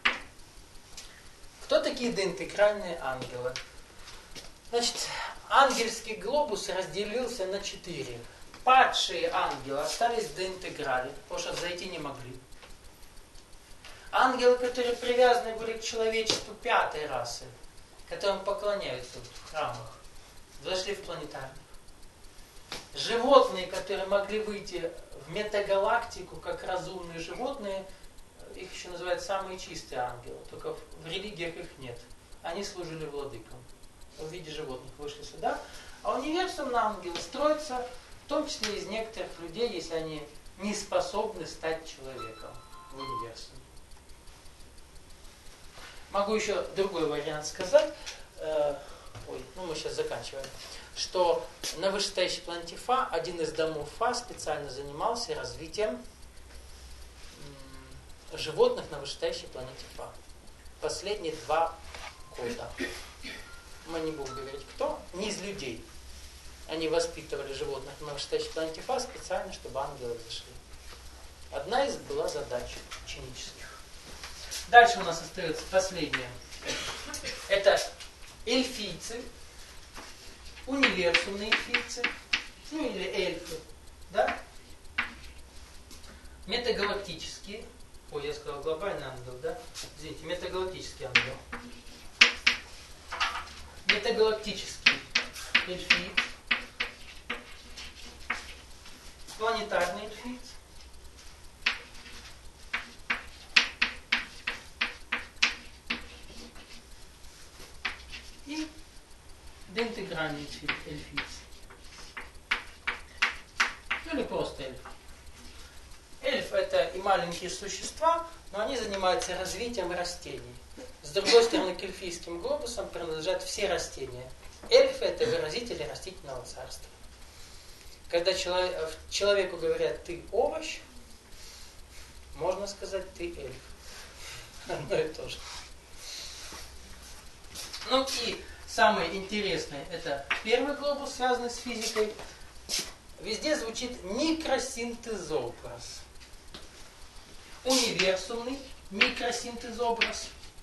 Speaker 1: Кто такие деинтегральные ангелы? Значит, ангельский глобус разделился на четыре. Падшие ангелы остались в деинтеграле, потому что зайти не могли. Ангелы, которые привязаны были к человечеству пятой расы, которым поклоняются в храмах, зашли в планетарный. Животные, которые могли выйти в метагалактику как разумные животные, их еще называют самые чистые ангелы, только в религиях их нет. Они служили владыкам. В виде животных вышли сюда. А универсумные ангелы строятся в том числе из некоторых людей, если они не способны стать человеком в универсуме. Могу еще другой вариант сказать. Э, ой, ну мы сейчас заканчиваем. Что на вышестоящей планете Фа один из домов Фа специально занимался развитием м, животных на вышестоящей планете Фа. Последние два года. Мы не будем говорить кто, не из людей. Они воспитывали животных на вышестоящей планете Фа специально, чтобы ангелы зашли. Одна из была задач ученических. Дальше у нас остается последнее. Это эльфийцы, универсумные эльфийцы, ну или эльфы, да? Метагалактические, ой, я сказал глобальный ангел, да? Извините, метагалактический ангел. Метагалактический эльфиец. Планетарный эльфиец. И деинтегральный эльфиец. Ну или просто эльф. Эльф это и маленькие существа, но они занимаются развитием растений. С другой стороны, к эльфийским глобусам принадлежат все растения. Эльфы это выразители растительного царства. Когда человек, человеку говорят ты овощ, можно сказать ты эльф. Одно и то же. Ну и самое интересное, это первый глобус, связанный с физикой. Везде звучит микросинтезобраз. Универсумный микросинтезобраз.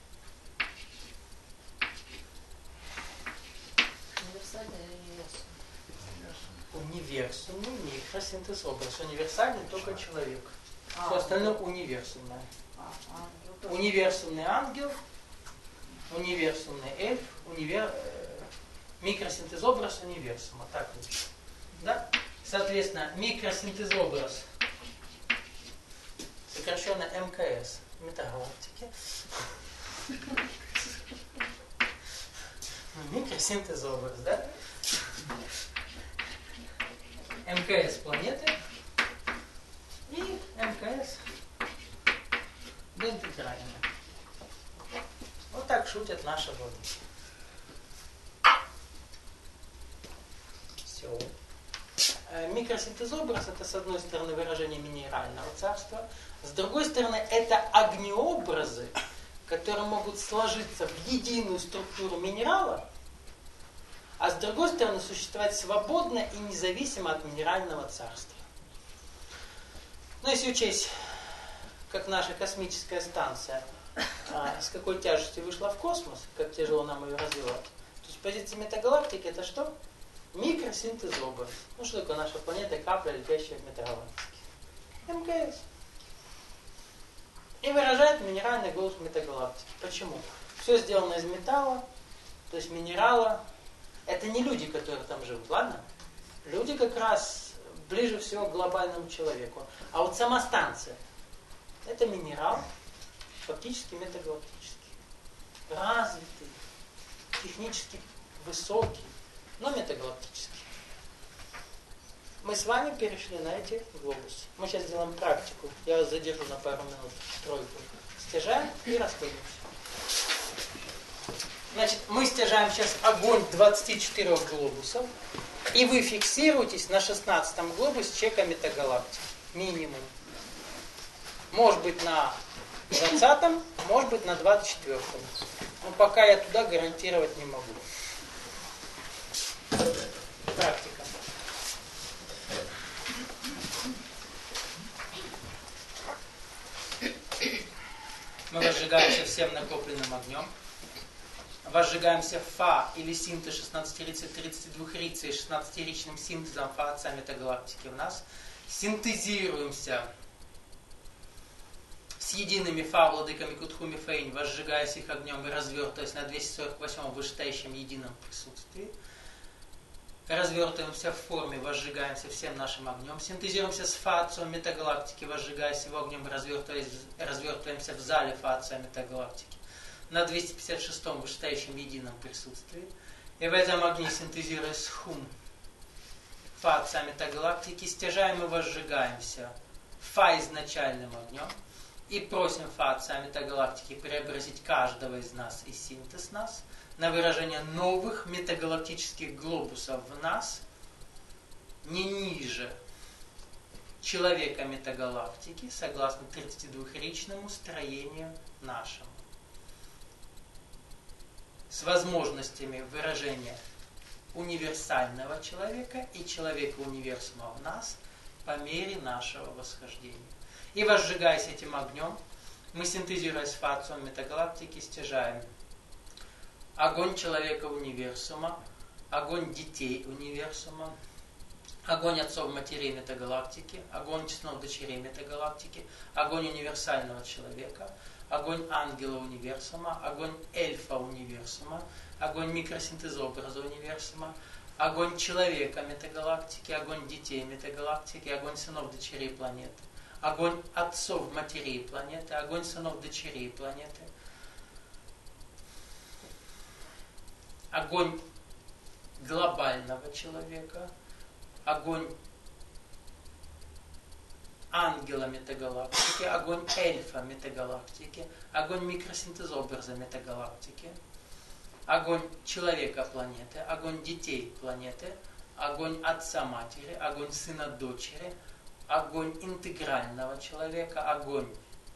Speaker 1: Универсумный микросинтезобраз. Универсальный только человек. А, все остальное да. Универсумное. А, а, универсумный ангел, универсумный эльф, универ... микросинтезобраз универсума. Так вот. Да? Соответственно, микросинтезобраз, сокращенно эм ка эс, метагалактики. Микросинтезобраз, да? эм ка эс планеты и эм ка эс деинтегральная. Вот так шутят наши владыки. Все. микросинтезообраз — это, с одной стороны, выражение минерального царства, с другой стороны, это огнеобразы, которые могут сложиться в единую структуру минерала, а с другой стороны, существовать свободно и независимо от минерального царства. Но если учесть, как наша космическая станция а, с какой тяжестью вышла в космос, как тяжело нам ее развивать, то с позиции метагалактики это что? Микросинтезообраз. Ну что такое наша планета, капля, летящая в метагалактике? эм ка эс. И выражает минеральный голос метагалактики. Почему? Все сделано из металла, то есть минерала. Это не люди, которые там живут, ладно? Люди как раз ближе всего к глобальному человеку. А вот сама станция — это минерал, фактически метагалактический. Развитый, технически высокий, но метагалактический. Мы с вами перешли на эти глобусы. Мы сейчас сделаем практику. Я вас задержу на пару минут, тройку. Стяжаем и расходимся. Значит, мы стяжаем сейчас огонь двадцати четырёх глобусов. И вы фиксируетесь на шестнадцатом глобусе чека метагалактики. Минимум. Может быть на двадцатом, может быть на двадцать четвёртом. Но пока я туда гарантировать не могу. Практика. Мы возжигаемся всем накопленным огнем. Возжигаемся фа или синтез шестнадцатирицей-тридцатидвухрицей шестнадцатиричным синтезом фа отца метагалактики в нас. Синтезируемся с едиными фа владыками Кутхуми Фейн, возжигаясь их огнем и развертываясь на двести сорок восьмом вышестоящем едином присутствии. Развертываемся в форме, возжигаемся всем нашим огнем. Синтезируемся с фа отцом метагалактики, возжигаясь его огнем и развертываемся в зале фа отца метагалактики на двести пятьдесят шестом вышестоящем едином присутствии. И в этом огне, синтезируясь с хум фа отца метагалактики, стяжаем и возжигаемся фа изначальным огнем и просим фа отца метагалактики преобразить каждого из нас и синтез нас на выражение новых метагалактических глобусов в нас, не ниже человека метагалактики, согласно тридцатидвухричному строению нашему, с возможностями выражения универсального человека и человека универсума в нас по мере нашего восхождения. И возжигаясь этим огнем, мы, синтезируя с фа отцом метагалактики, стяжаем огонь человека универсума, огонь детей универсума, огонь отцов матерей метагалактики, огонь сынов дочерей метагалактики, огонь универсального человека, огонь ангела универсума, огонь эльфа универсума, огонь микросинтезообраза универсума, огонь человека метагалактики, огонь детей метагалактики, огонь сынов дочерей планеты, огонь отцов матерей планеты, огонь сынов дочерей планеты, огонь глобального человека, огонь ангела метагалактики, огонь эльфа метагалактики, огонь микросинтезообраза метагалактики, огонь человека планеты, огонь детей планеты, огонь отца матери, огонь сына дочери, огонь интегрального человека, огонь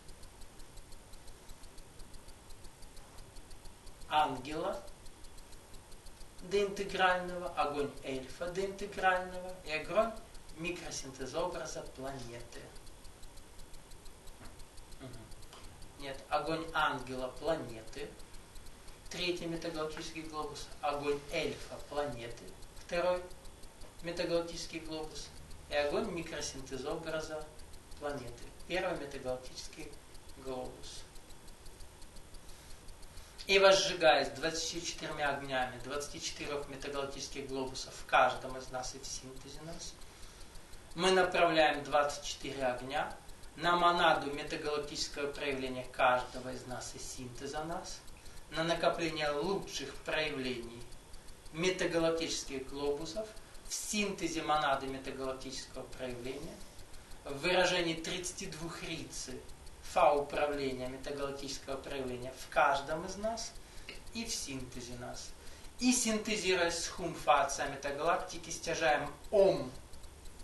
Speaker 1: ангела доинтегрального, огонь эльфа доинтегрального и огонь микросинтезообраза планеты. Угу. Нет, огонь ангела планеты, третий метагалактический глобус, огонь эльфа планеты, второй метагалактический глобус, и огонь микросинтезообраза планеты, первый метагалактический глобус. И возжигаясь двадцатью четырьмя огнями двадцати четырёх метагалактических глобусов в каждом из нас и в синтезе нас, мы направляем двадцать четыре огня на монаду метагалактического проявления каждого из нас и синтеза нас, на накопление лучших проявлений метагалактических глобусов в синтезе монады метагалактического проявления, в выражении тридцатидвухрицы фа управления метагалактического проявления в каждом из нас и в синтезе нас. И синтезируя с хум фа отца метагалактики, стяжаем ом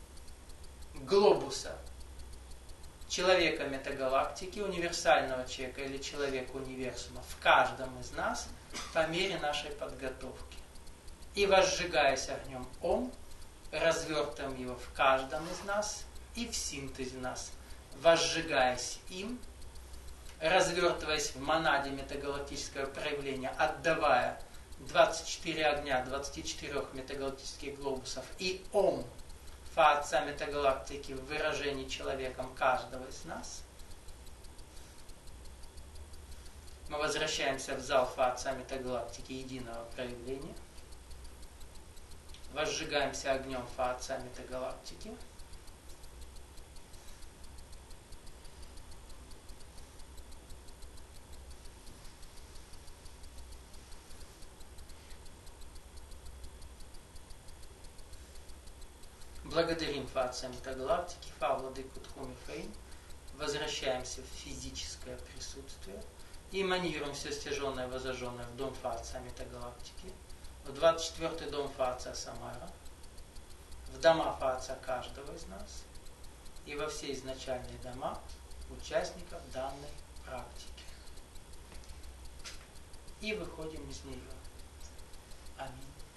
Speaker 1: глобуса человека метагалактики, универсального человека или человека универсума в каждом из нас по мере нашей подготовки. И возжигаясь огнем Ом, развертываем его в каждом из нас и в синтезе нас, возжигаясь им, развертываясь в монаде метагалактического проявления, отдавая двадцать четыре огня, двадцать четыре метагалактических глобусов и Ом, Фа Отца Метагалактики в выражении человеком каждого из нас, мы возвращаемся в зал Фа Отца Метагалактики единого проявления, возжигаемся огнем Фа Отца Метагалактики, благодарим Фа Отца Метагалактики, Фа Владыку Тхуми Фейн, возвращаемся в физическое присутствие и эманируем все стяженное, возожженное в дом Фа Отца Метагалактики, в двадцать четвёртый дом Фа Отца Самара, в дома Фа Отца каждого из нас и во все изначальные дома участников данной практики. И выходим из нее. Аминь.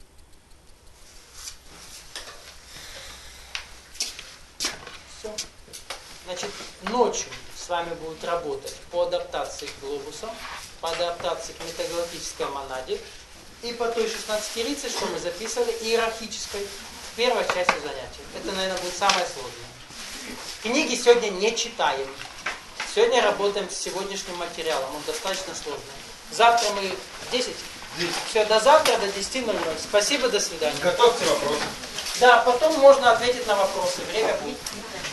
Speaker 1: Все. Значит, ночью с вами будут работать по адаптации к глобусам, по адаптации к метагалактической монаде и по той шестнадцатирице, что мы записывали, иерархической, в первой части занятия. Это, наверное, будет самое сложное. Книги сегодня не читаем. Сегодня работаем с сегодняшним материалом. Он достаточно сложный. Завтра мы в десять. Все, до завтра, до десяти ноль ноль. Спасибо, до свидания.
Speaker 3: Готовьте вопросы.
Speaker 1: Да, потом можно ответить на вопросы. Время будет.